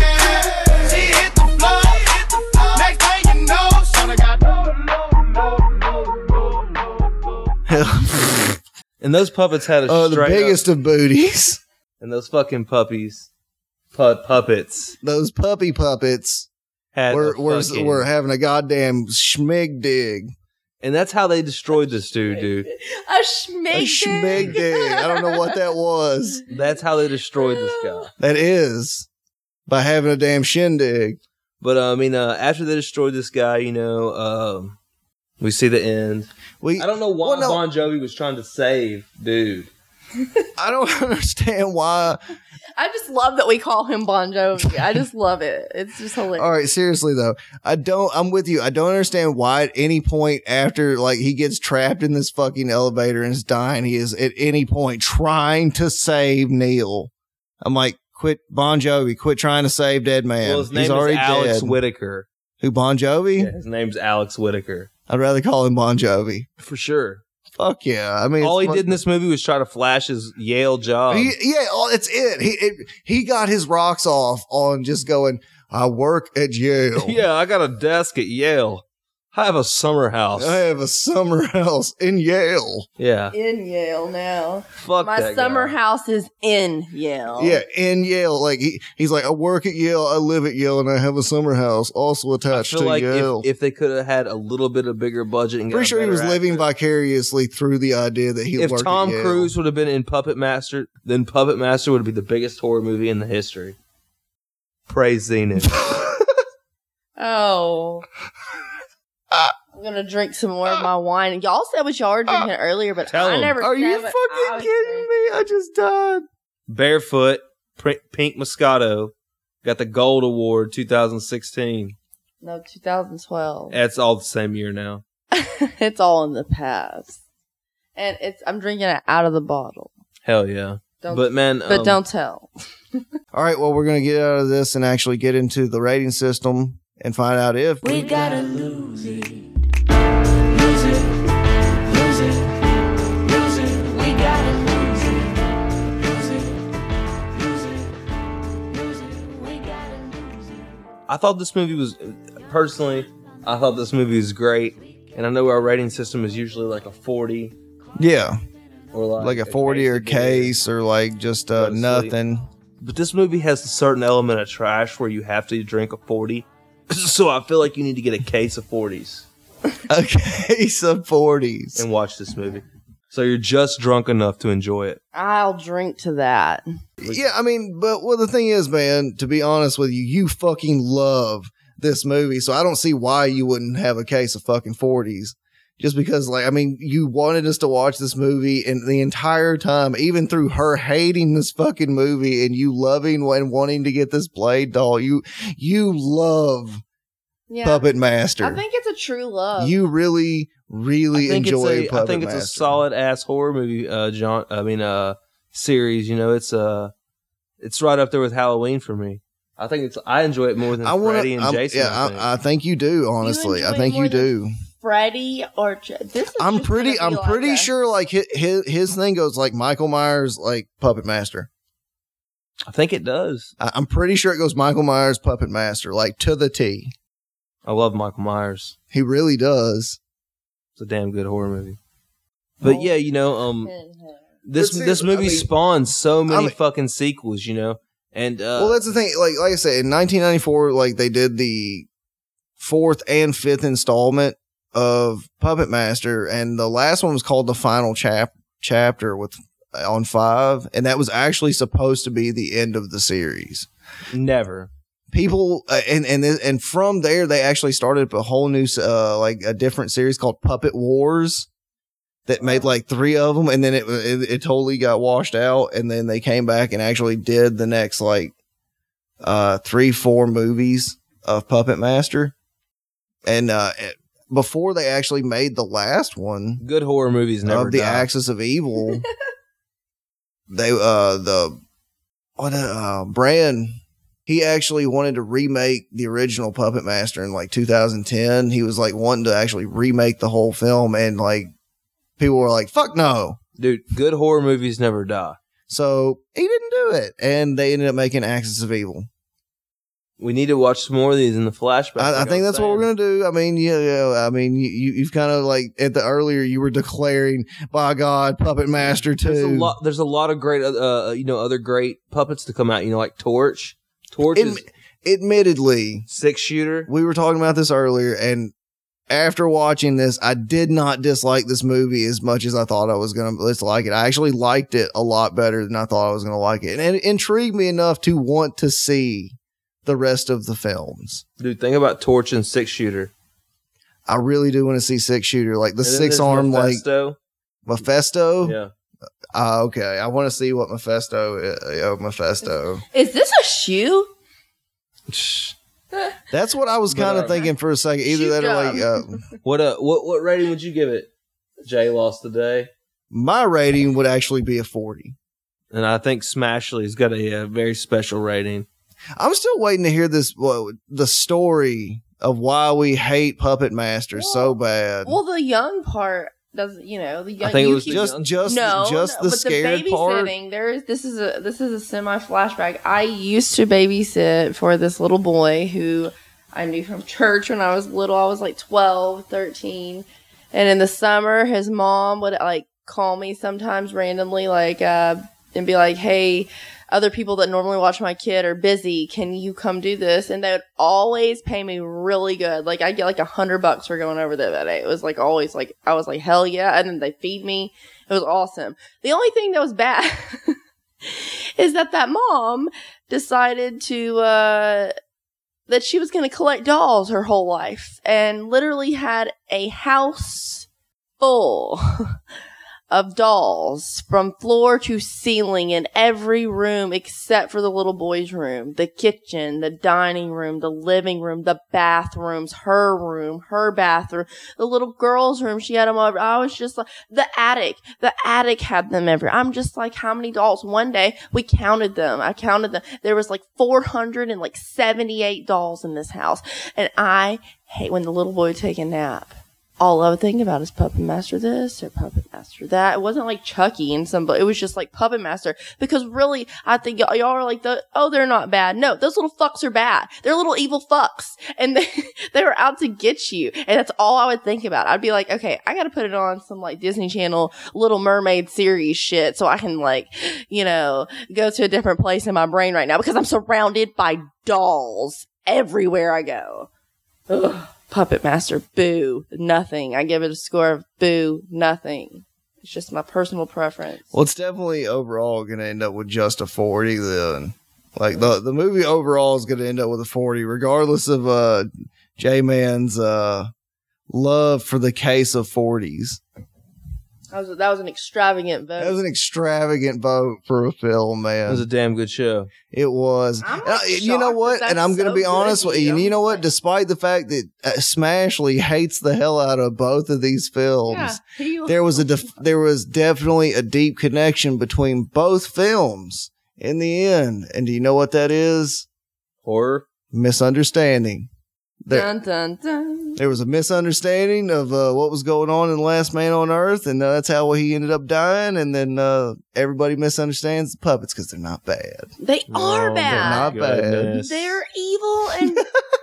slam. She hit the floor. Next thing you know, shorty got low, low, low, low, low, low. And those puppets had a Oh, the straight biggest up, of booties. and those fucking puppies, pu- puppets Those puppy puppets had were, a were, fucking, were having a goddamn schmig dig. and that's how they destroyed this dude, dude. A schmig. A schmig dig. I don't know what that was. That's how they destroyed this guy. That is by having a damn shindig. But uh, I mean, uh, after they destroyed this guy, you know, um, we see the end. We, I don't know why well, no, Bon Jovi was trying to save dude. I don't understand why. I just love that we call him Bon Jovi. I just love it. It's just hilarious. All right, seriously though, I don't. I'm with you. I don't understand why at any point after like he gets trapped in this fucking elevator and is dying, he is at any point trying to save Neil. I'm like, quit, Bon Jovi, quit trying to save dead man. Well, his He's name already is Alex dead. Whitaker. Who, Bon Jovi? Yeah, his name's Alex Whitaker. I'd rather call him Bon Jovi. For sure. Fuck yeah! I mean, All it's he fun- did in this movie was try to flash his Yale job. He, yeah, oh, that's it. He it, he got his rocks off on just going, I work at Yale. Yeah, I got a desk at Yale. I have a summer house. I have a summer house in Yale. Yeah. In Yale now. Fuck My that summer guy. house is in Yale. Yeah, in Yale. Like he, he's like, I work at Yale, I live at Yale, and I have a summer house also I attached feel to like Yale. if, if they could have had a little bit of bigger budget and got Pretty a sure he better was living actor. vicariously through the idea that he If worked Tom at Yale. Cruise would have been in Puppet Master, then Puppet Master would be the biggest horror movie in the history. Praise Zenith. Oh. I'm gonna drink some more of my wine. Y'all said what y'all were drinking earlier, but Tell I 'em. never Are said you what I fucking was kidding drinking. me? I just died. Barefoot, pr- Pink Moscato, got the Gold Award twenty sixteen. No, twenty twelve. That's all the same year now. It's all in the past, and it's I'm drinking it out of the bottle. Hell yeah. Don't, But man, but um, don't tell. All right, well, we're going to get out of this and actually get into the rating system and find out if We gotta lose it. Lose it. Lose it. Lose it. We gotta lose it. Lose it. Lose it. Lose it. We gotta lose it. I thought this movie was, personally, I thought this movie was great. And I know our rating system is usually like a forty yeah, or like, like a forty or a of beer. case or like just uh, Go to sleep. nothing. But this movie has a certain element of trash where you have to drink a forty. So I feel like you need to get a case of forties A case of forties. and watch this movie. So you're just drunk enough to enjoy it. I'll drink to that. Yeah, I mean, but well, the thing is, man, to be honest with you, you fucking love this movie, so I don't see why you wouldn't have a case of fucking forties. Just because, like, I mean, you wanted us to watch this movie, and the entire time, even through her hating this fucking movie and you loving and wanting to get this Blade doll, you you love Yeah, Puppet Master. I think it's a true love. You really, really I think enjoy it's a, Puppet I think it's Master. a solid ass horror movie, uh, John. I mean, uh, series. You know, it's uh, it's right up there with Halloween for me. I think it's. I enjoy it more than I want Freddy and to. Jason. Yeah, I think. I, I think you do. Honestly, I enjoy think more you than do. Freddie or J- this is I'm just pretty. gonna be I'm like pretty a- sure. Like his, his his thing goes like Michael Myers, like Puppet Master. I think it does. I, I'm pretty sure it goes Michael Myers, Puppet Master, like to the T. I love Michael Myers. He really does. It's a damn good horror movie. But yeah, you know, um, this But see, this movie I mean- spawned so many I mean- fucking sequels. You know, and uh, Well, that's the thing. Like like I said, in nineteen ninety-four, like they did the fourth and fifth installment of Puppet Master, and the last one was called The Final Chap Chapter with on five, and that was actually supposed to be the end of the series. Never. People uh, and and and from there they actually started up a whole new uh like a different series called Puppet Wars that made like three of them, and then it, it it totally got washed out, and then they came back and actually did the next like uh three four movies of Puppet Master, and uh before they actually made the last one, Good horror movies never of the die. Axis of Evil, they uh the what uh Brand. He actually wanted to remake the original Puppet Master in like two thousand ten. He was like wanting to actually remake the whole film, and like people were like, fuck no. Dude, good horror movies never die. So he didn't do it, and they ended up making Axis of Evil. We need to watch some more of these in the flashback. I, I like think was that's what we're saying. going to do. I mean, yeah, yeah, I mean, you, you, you've kind of like at the earlier, you were declaring, by God, Puppet Master two. There's a lot. There's a lot of great, uh, you know, other great puppets to come out. You know, like Torch. Torch Ad- is admittedly, six shooter. we were talking about this earlier, and after watching this, I did not dislike this movie as much as I thought I was going to like it. I actually liked it a lot better than I thought I was going to like it. And it intrigued me enough to want to see the rest of the films. Dude, think about Torch and six shooter. I really do want to see Six Shooter, like the And then six there's arm, like Mephisto. Mephisto. Yeah. Uh, okay, I want to see what Mephisto is. Uh, Mephisto. Is this a shoe? That's what I was kind of uh, thinking for a second. Either Shoe that or job. like uh, What uh what what rating would you give it? Jay lost today, my rating would actually be a forty. and I think Smashley's got a, uh very special rating. I'm still waiting to hear this. Well, the story of why we hate Puppet Master so bad. Well, the young part doesn't, you know, the young. I think it you was keep- just, just, no, just no, the but scared the part. babysitting. There is this is a this is a semi flashback. I used to babysit for this little boy who I knew from church when I was little. I was like twelve, thirteen, and in the summer, his mom would like call me sometimes randomly, like uh, and be like, "Hey, other people that normally watch my kid are busy. Can you come do this?" And they would always pay me really good. Like I get like a hundred bucks for going over there that day. It was like always like, I was like, hell yeah. And then they feed me. It was awesome. The only thing that was bad is that that mom decided to, uh, that she was going to collect dolls her whole life and literally had a house full of dolls from floor to ceiling in every room except for the little boy's room, the kitchen, the dining room, the living room, the bathrooms, her room, her bathroom, the little girl's room. She had them over. I was just like, the attic, the attic had them everywhere. I'm just like, how many dolls? One day we counted them. I counted them. There was like four hundred seventy-eight dolls in this house. And I hate when the little boy would take a nap. All I would think about is Puppet Master this or Puppet Master that. It wasn't like Chucky and some, but it was just like Puppet Master. Because really, I think y'all, y'all are like, the, oh, they're not bad. No, those little fucks are bad. They're little evil fucks. And they, they were out to get you. And that's all I would think about. I'd be like, okay, I gotta put it on some like Disney Channel Little Mermaid series shit so I can like, you know, go to a different place in my brain right now because I'm surrounded by dolls everywhere I go. Ugh. Puppet Master, boo, nothing. I give it a score of boo, nothing. It's just my personal preference. Well, it's definitely overall going to end up with just a forty then. Like the the movie overall is going to end up with a forty, regardless of uh J-Man's uh love for the case of forties. That was, that was an extravagant vote. That was an extravagant vote for a film, man. It was a damn good show. It was. I'm And I- not you know shocked what? that And that's I'm going to so be good honest to with you. you. You know what? Despite the fact that uh, Smashley hates the hell out of both of these films, Yeah, he- there was a def- there was definitely a deep connection between both films in the end. And do you know what that is? Horror. Misunderstanding. There, Dun, dun, dun. there was a misunderstanding of uh, what was going on in Last Man on Earth, and uh, that's how he ended up dying. And then uh, everybody misunderstands the puppets because they're not bad. They are Oh, bad. not bad. goodness. They're evil and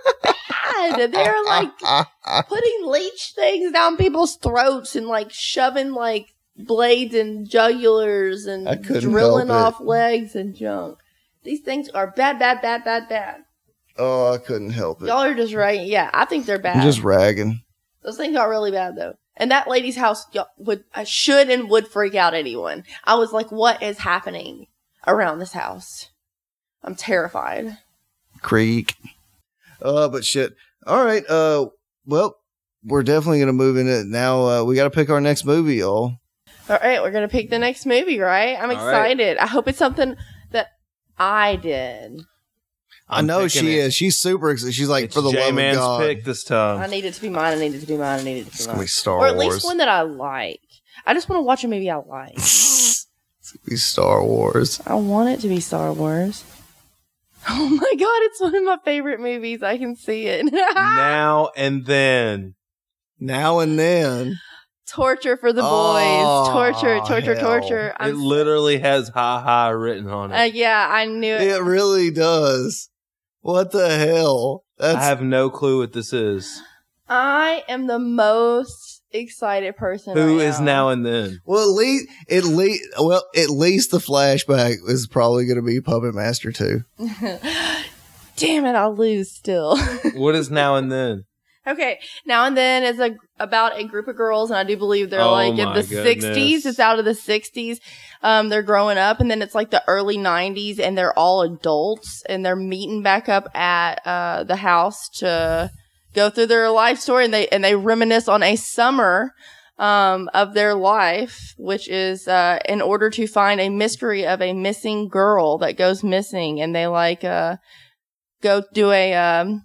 bad. They're like putting leech things down people's throats and like shoving like blades and jugulars and I couldn't drilling help it. off legs and junk. These things are bad, bad, bad, bad, bad. Oh, I couldn't help it. Y'all are just right. Yeah, I think they're bad. I'm just ragging. Those things got really bad though. And that lady's house y'all, would uh, should and would freak out anyone. I was like, what is happening around this house? I'm terrified. Creek. Uh, but shit. All right. Uh, well, we're definitely gonna move in it now. Uh, we got to pick our next movie, y'all. All right, we're gonna pick the next movie, right? I'm All excited. I hope it's something that I did. I know picking she it. is. She's super excited. She's like, It's for the love of J-Man's God. pick this I time. need it to be mine. I need it to be mine. I need it to It's be gonna mine. be Star Or at Wars. least one that I like. I just want to watch a movie I like. It's gonna be Star Wars. I want it to be Star Wars. Oh my god, it's one of my favorite movies. I can see it. Now and then. Now and then. Torture for the boys. Oh, torture, torture, hell. torture. It I'm, literally has ha ha written on it. uh, yeah, I knew it. It really does. What the hell? That's I have no clue what this is. I am the most excited person. Who right is now and then? well, at least at least well, at least the flashback is probably going to be Puppet Master two. Damn it, I'll lose still. What is now and then? Okay, now and then it's a, about a group of girls, and I do believe they're Oh like in my the goodness. sixties. It's out of the sixties. Um, they're growing up, and then it's like the early nineties, and they're all adults, and they're meeting back up at uh, the house to go through their life story, and they and they reminisce on a summer um, of their life, which is uh, in order to find a mystery of a missing girl that goes missing, and they like uh, go do a um,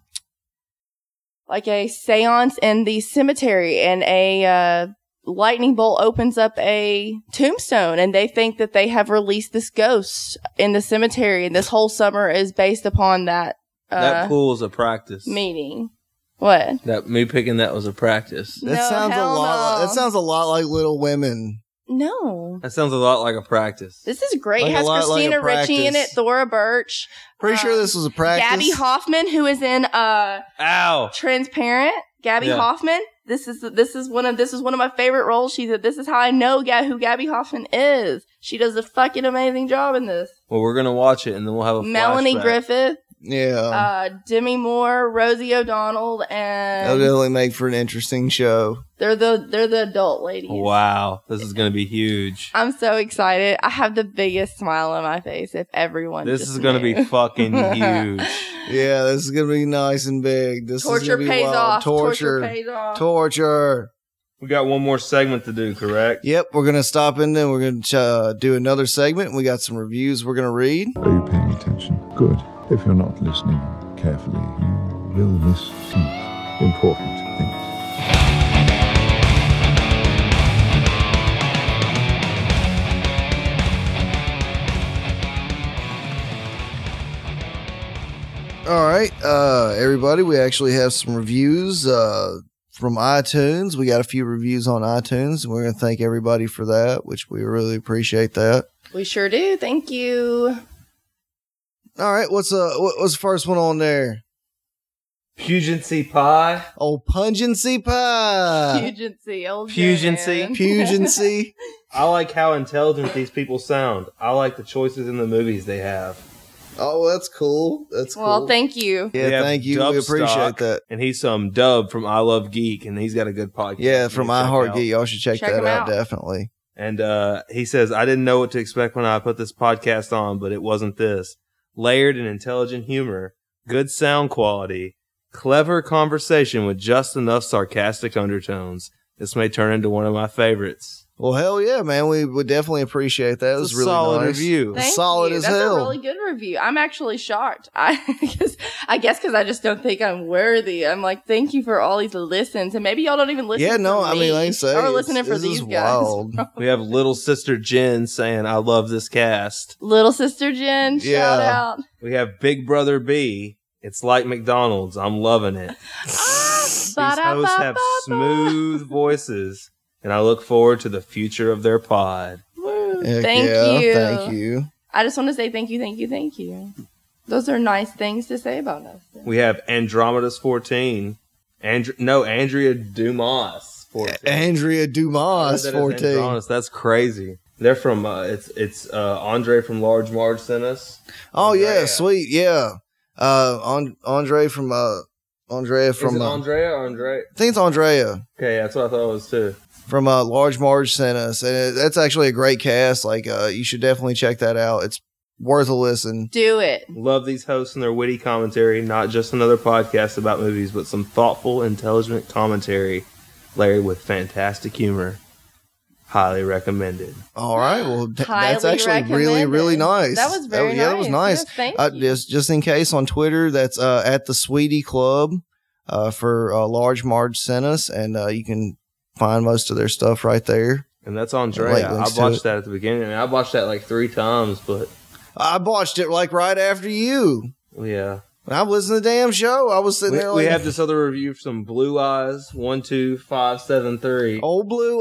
like a seance in the cemetery, and a uh, lightning bolt opens up a tombstone, and they think that they have released this ghost in the cemetery, and this whole summer is based upon that uh, That pool's a practice. meeting. What? That me picking that was a practice. That No, sounds a hell lot. no. Like, that sounds a lot like Little Women. No. That sounds a lot like a practice. This is great. Like It a has lot like a Christina Ricci in it, practice. Thora Birch, Pretty sure Um, this was a practice. Gabby Hoffman, who is in uh Ow! Transparent. Gabby Yeah. Hoffman. This is this is one of this is one of my favorite roles. She's a, this is how I know Ga- who Gabby Hoffman is. She does a fucking amazing job in this. Well, we're gonna watch it and then we'll have a Melanie flashback. Griffith, Yeah. uh, Demi Moore, Rosie O'Donnell, That'll and definitely make for an interesting show. they're the they're the adult ladies. Wow, this is gonna be huge. I'm so excited. I have the biggest smile on my face. If everyone, This just is gonna knew. be fucking huge. Yeah, this is gonna be nice and big. This is Torture gonna be pays wild. off. Torture. Torture pays off. Torture. We got one more segment to do, correct? Yep, we're gonna stop in and we're gonna uh, do another segment. We got some reviews we're gonna read. Are you paying attention? Good. If you're not listening carefully, you will miss some important things. All right, uh, everybody, we actually have some reviews uh, from iTunes. We got a few reviews on iTunes, and we're gonna thank everybody for that, which we really appreciate that. We sure do. Thank you. All right, what's uh, what- what's the first one on there? Pugency pie. Oh, pungency pie. Pugency, old Pugency. man. Pugency. I like how intelligent these people sound. I like the choices in the movies they have. Oh, that's cool. That's cool. Well, thank you. Yeah, They have thank you. We appreciate Dubstock, that. And he's some Dub from I Love Geek, and he's got a good podcast. Yeah, you from need to check iHeart out. Geek. Y'all should check, Check that him out, out. definitely. And uh, he says, I didn't know what to expect when I put this podcast on, but it wasn't this. Layered and intelligent humor, good sound quality, clever conversation with just enough sarcastic undertones. This may turn into one of my favorites. Well, hell yeah, man. We would definitely appreciate that. It It's was a really solid nice. review. Thank Solid you. as That's hell. a really good review. I'm actually shocked. I guess I guess because I just don't think I'm worthy. I'm like, thank you for all these listens, and maybe y'all don't even listen. Yeah, no, for I me, mean, like I say, or it's- listening for this these is guys. wild. We have little sister Jen saying, I love this cast. Little sister Jen, shout Yeah. out. We have Big Brother B. It's like McDonald's. I'm loving it. These hosts have Ba-da-ba-ba-ba. smooth voices, and I look forward to the future of their pod. Woo. Heck Thank yeah, you. Thank you. I just want to say thank you, thank you, thank you. Those are nice things to say about us. We have Andromeda's fourteen. And- no, Andrea Dumas fourteen. Andrea Dumas, That is fourteen. Andromeda's. That's crazy. They're from, uh, it's it's uh, Andre from Large Marge sent us. Oh, yeah, Yeah. sweet. Yeah. Uh, on, Andre from, uh, Andrea from, Is it uh, Andrea or Andre? I think it's Andrea Okay, that's what I thought it was too. from, uh, Large Marge sent us. And it, that's actually a great cast. Like, uh, you should definitely check that out. It's worth a listen. Do it. Love these hosts and their witty commentary. Not just another podcast about movies, but some thoughtful, intelligent commentary layered with fantastic humor. Highly recommended. All right. Well, th- Highly that's actually really, recommended. really nice. That was very yeah, that was nice. nice. Yes, thank uh, you. just, just in case on Twitter, that's uh, at the Sweetie Club uh, for uh, Large Marge sent us, and uh, you can find most of their stuff right there. And that's Andrea. Like I links to watched it. that at the beginning. And I watched that like three times, but I watched it like right after you. yeah. I listened to the damn show. I was sitting We, there we like, have this other review from Blue Eyes one two five seven three. Old Blue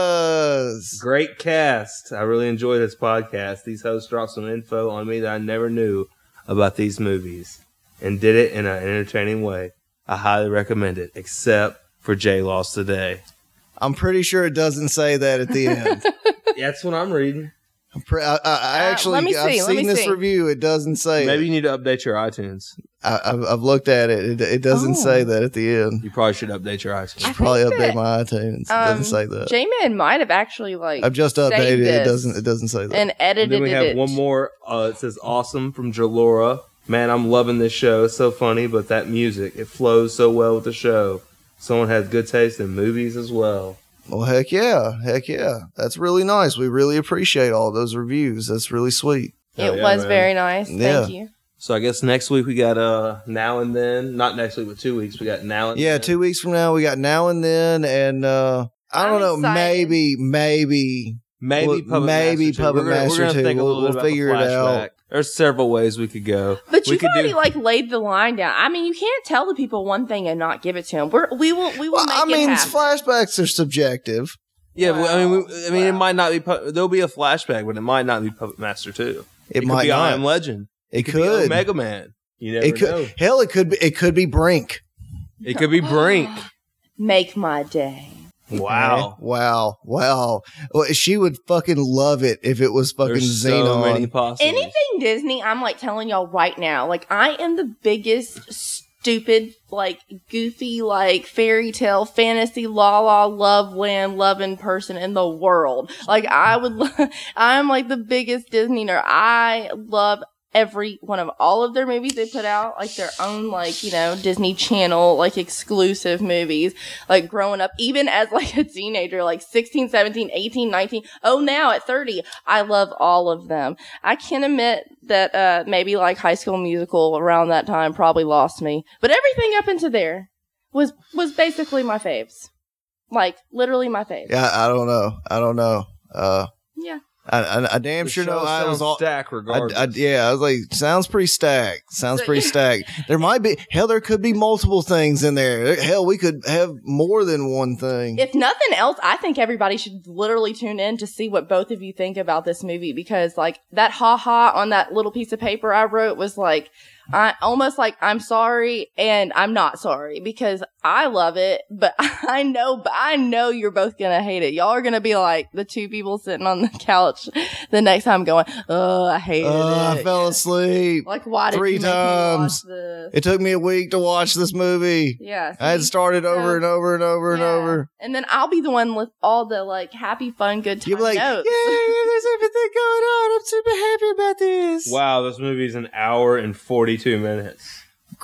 Eyes. Great cast. I really enjoy this podcast. These hosts dropped some info on me that I never knew about these movies and did it in an entertaining way. I highly recommend it, except for Jay Lost Today. I'm pretty sure it doesn't say that at the end. That's what I'm reading. I'm pre- I, I, I Uh, actually, let me I've see, let me seen this see. review. It doesn't say Maybe it. you need to update your iTunes. I, I've, I've looked at it. It, it doesn't Oh. say that at the end. You probably should update your iTunes. I Probably think update that, my iTunes. It Um, doesn't say that. J-Man might have actually like I've just saved updated it. It this doesn't. It doesn't say that. and edited Then we have it. one more. Uh, it says awesome from Jalora. Man, I'm loving this show. It's so funny, but that music, it flows so well with the show. Someone has good taste in movies as well. Well, heck yeah, heck yeah. That's really nice. We really appreciate all those reviews. That's really sweet. Hell It yeah, was man. very nice. Yeah. Thank you. So I guess next week we got uh Now and Then. Not next week, but two weeks. We got Now and Yeah, Then. two weeks from now we got Now and Then, and uh I don't I'm know, excited. maybe, maybe. Maybe Well, Puppet maybe Master two. Puppet we're gonna, Master we're gonna two. think a We'll- little we'll bit about figure the it out. flashback. There's several ways we could go. But we you've could already do, like laid the line down. I mean, you can't tell the people one thing and not give it to them. We're we will we will Well, make I mean, it happen. flashbacks are subjective. yeah. but, I mean, we, I mean, it Wow. might not be. Pu- There'll be a flashback, but it might not be Puppet Master two. It, could might be I not. Am Legend. It Be could. Omega Man. You never It could. know. Hell, it could be. It could be Brink. It could be Brink. Make my day. Wow. Wow. Wow. Well, she would fucking love it if it was fucking There's so Xenon. many possibilities. Anything Disney, I'm like telling y'all right now. Like I am the biggest stupid, like goofy, like fairy tale, fantasy, la la, love land, loving person in the world. Like I would, lo- I'm like the biggest Disney nerd. I love every one of all of their movies they put out, like their own, like, you know, Disney Channel, like exclusive movies, like growing up, even as like a teenager, like sixteen, seventeen, eighteen, nineteen, oh, now at thirty, I love all of them. I can admit that, uh, maybe like High School Musical around that time probably lost me, but everything up into there was, was basically my faves. Like, literally my faves. Yeah, I don't know. I don't know. Uh, Yeah. I, I, I damn The sure know show I was sounds all. stacked I, regardless. I, yeah, I was like, sounds pretty stacked. Sounds So- pretty stacked. There might be, hell, there could be multiple things in there. Hell, we could have more than one thing. If nothing else, I think everybody should literally tune in to see what both of you think about this movie, because like that ha ha on that little piece of paper I wrote was like, I almost like I'm sorry and I'm not sorry, because I love it, but I know, but I know you're both gonna hate it. Y'all are gonna be like the two people sitting on the couch the next time going, oh, I hated Uh, it. I fell asleep. Like, why did three you make me times. watch this? It took me a week to watch this movie. Yeah. I had see? started over So- and over and over and Yeah. over. And then I'll be the one with all the like happy, fun, good time You'll be like, notes. yeah, there's everything going on. I'm super happy about this. Wow, this movie's an hour and forty-two minutes.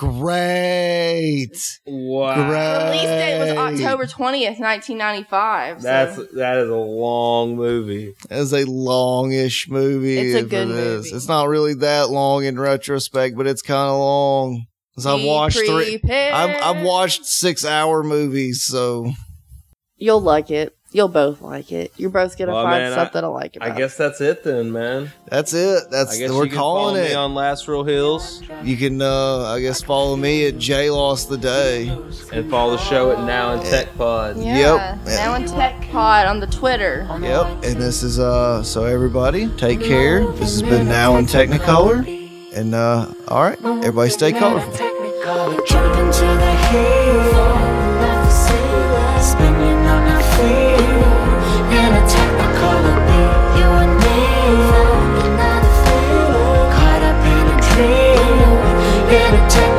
Great. Wow. Great. Release date was October twentieth, nineteen ninety-five. So That's that is a long movie. It's a longish movie. It's a for good this. movie. It's not really that long in retrospect, but it's kind of long. 'Cause I've be watched three. prepared. I've, I've watched six hour movies, so You'll like it. You'll both like it. You're both gonna Well, find man, I- something to like about I guess that's it then, man. that's it. I That's guess we're you can calling follow it. me on Last Real Hills You can, uh, I guess, follow me at J Lost the Day. and follow the show at Now and Tech Pod. it. Yeah. Yep. Now in Tech Pod on the Twitter. Yep. And this is uh. So everybody, take care. This has been Now in Technicolor, and uh. All right, everybody, stay colorful. Jump into the heat, left to see, spinning on our feet, in a technicolor beat. You and me, another feel, caught up in a dream. gonna take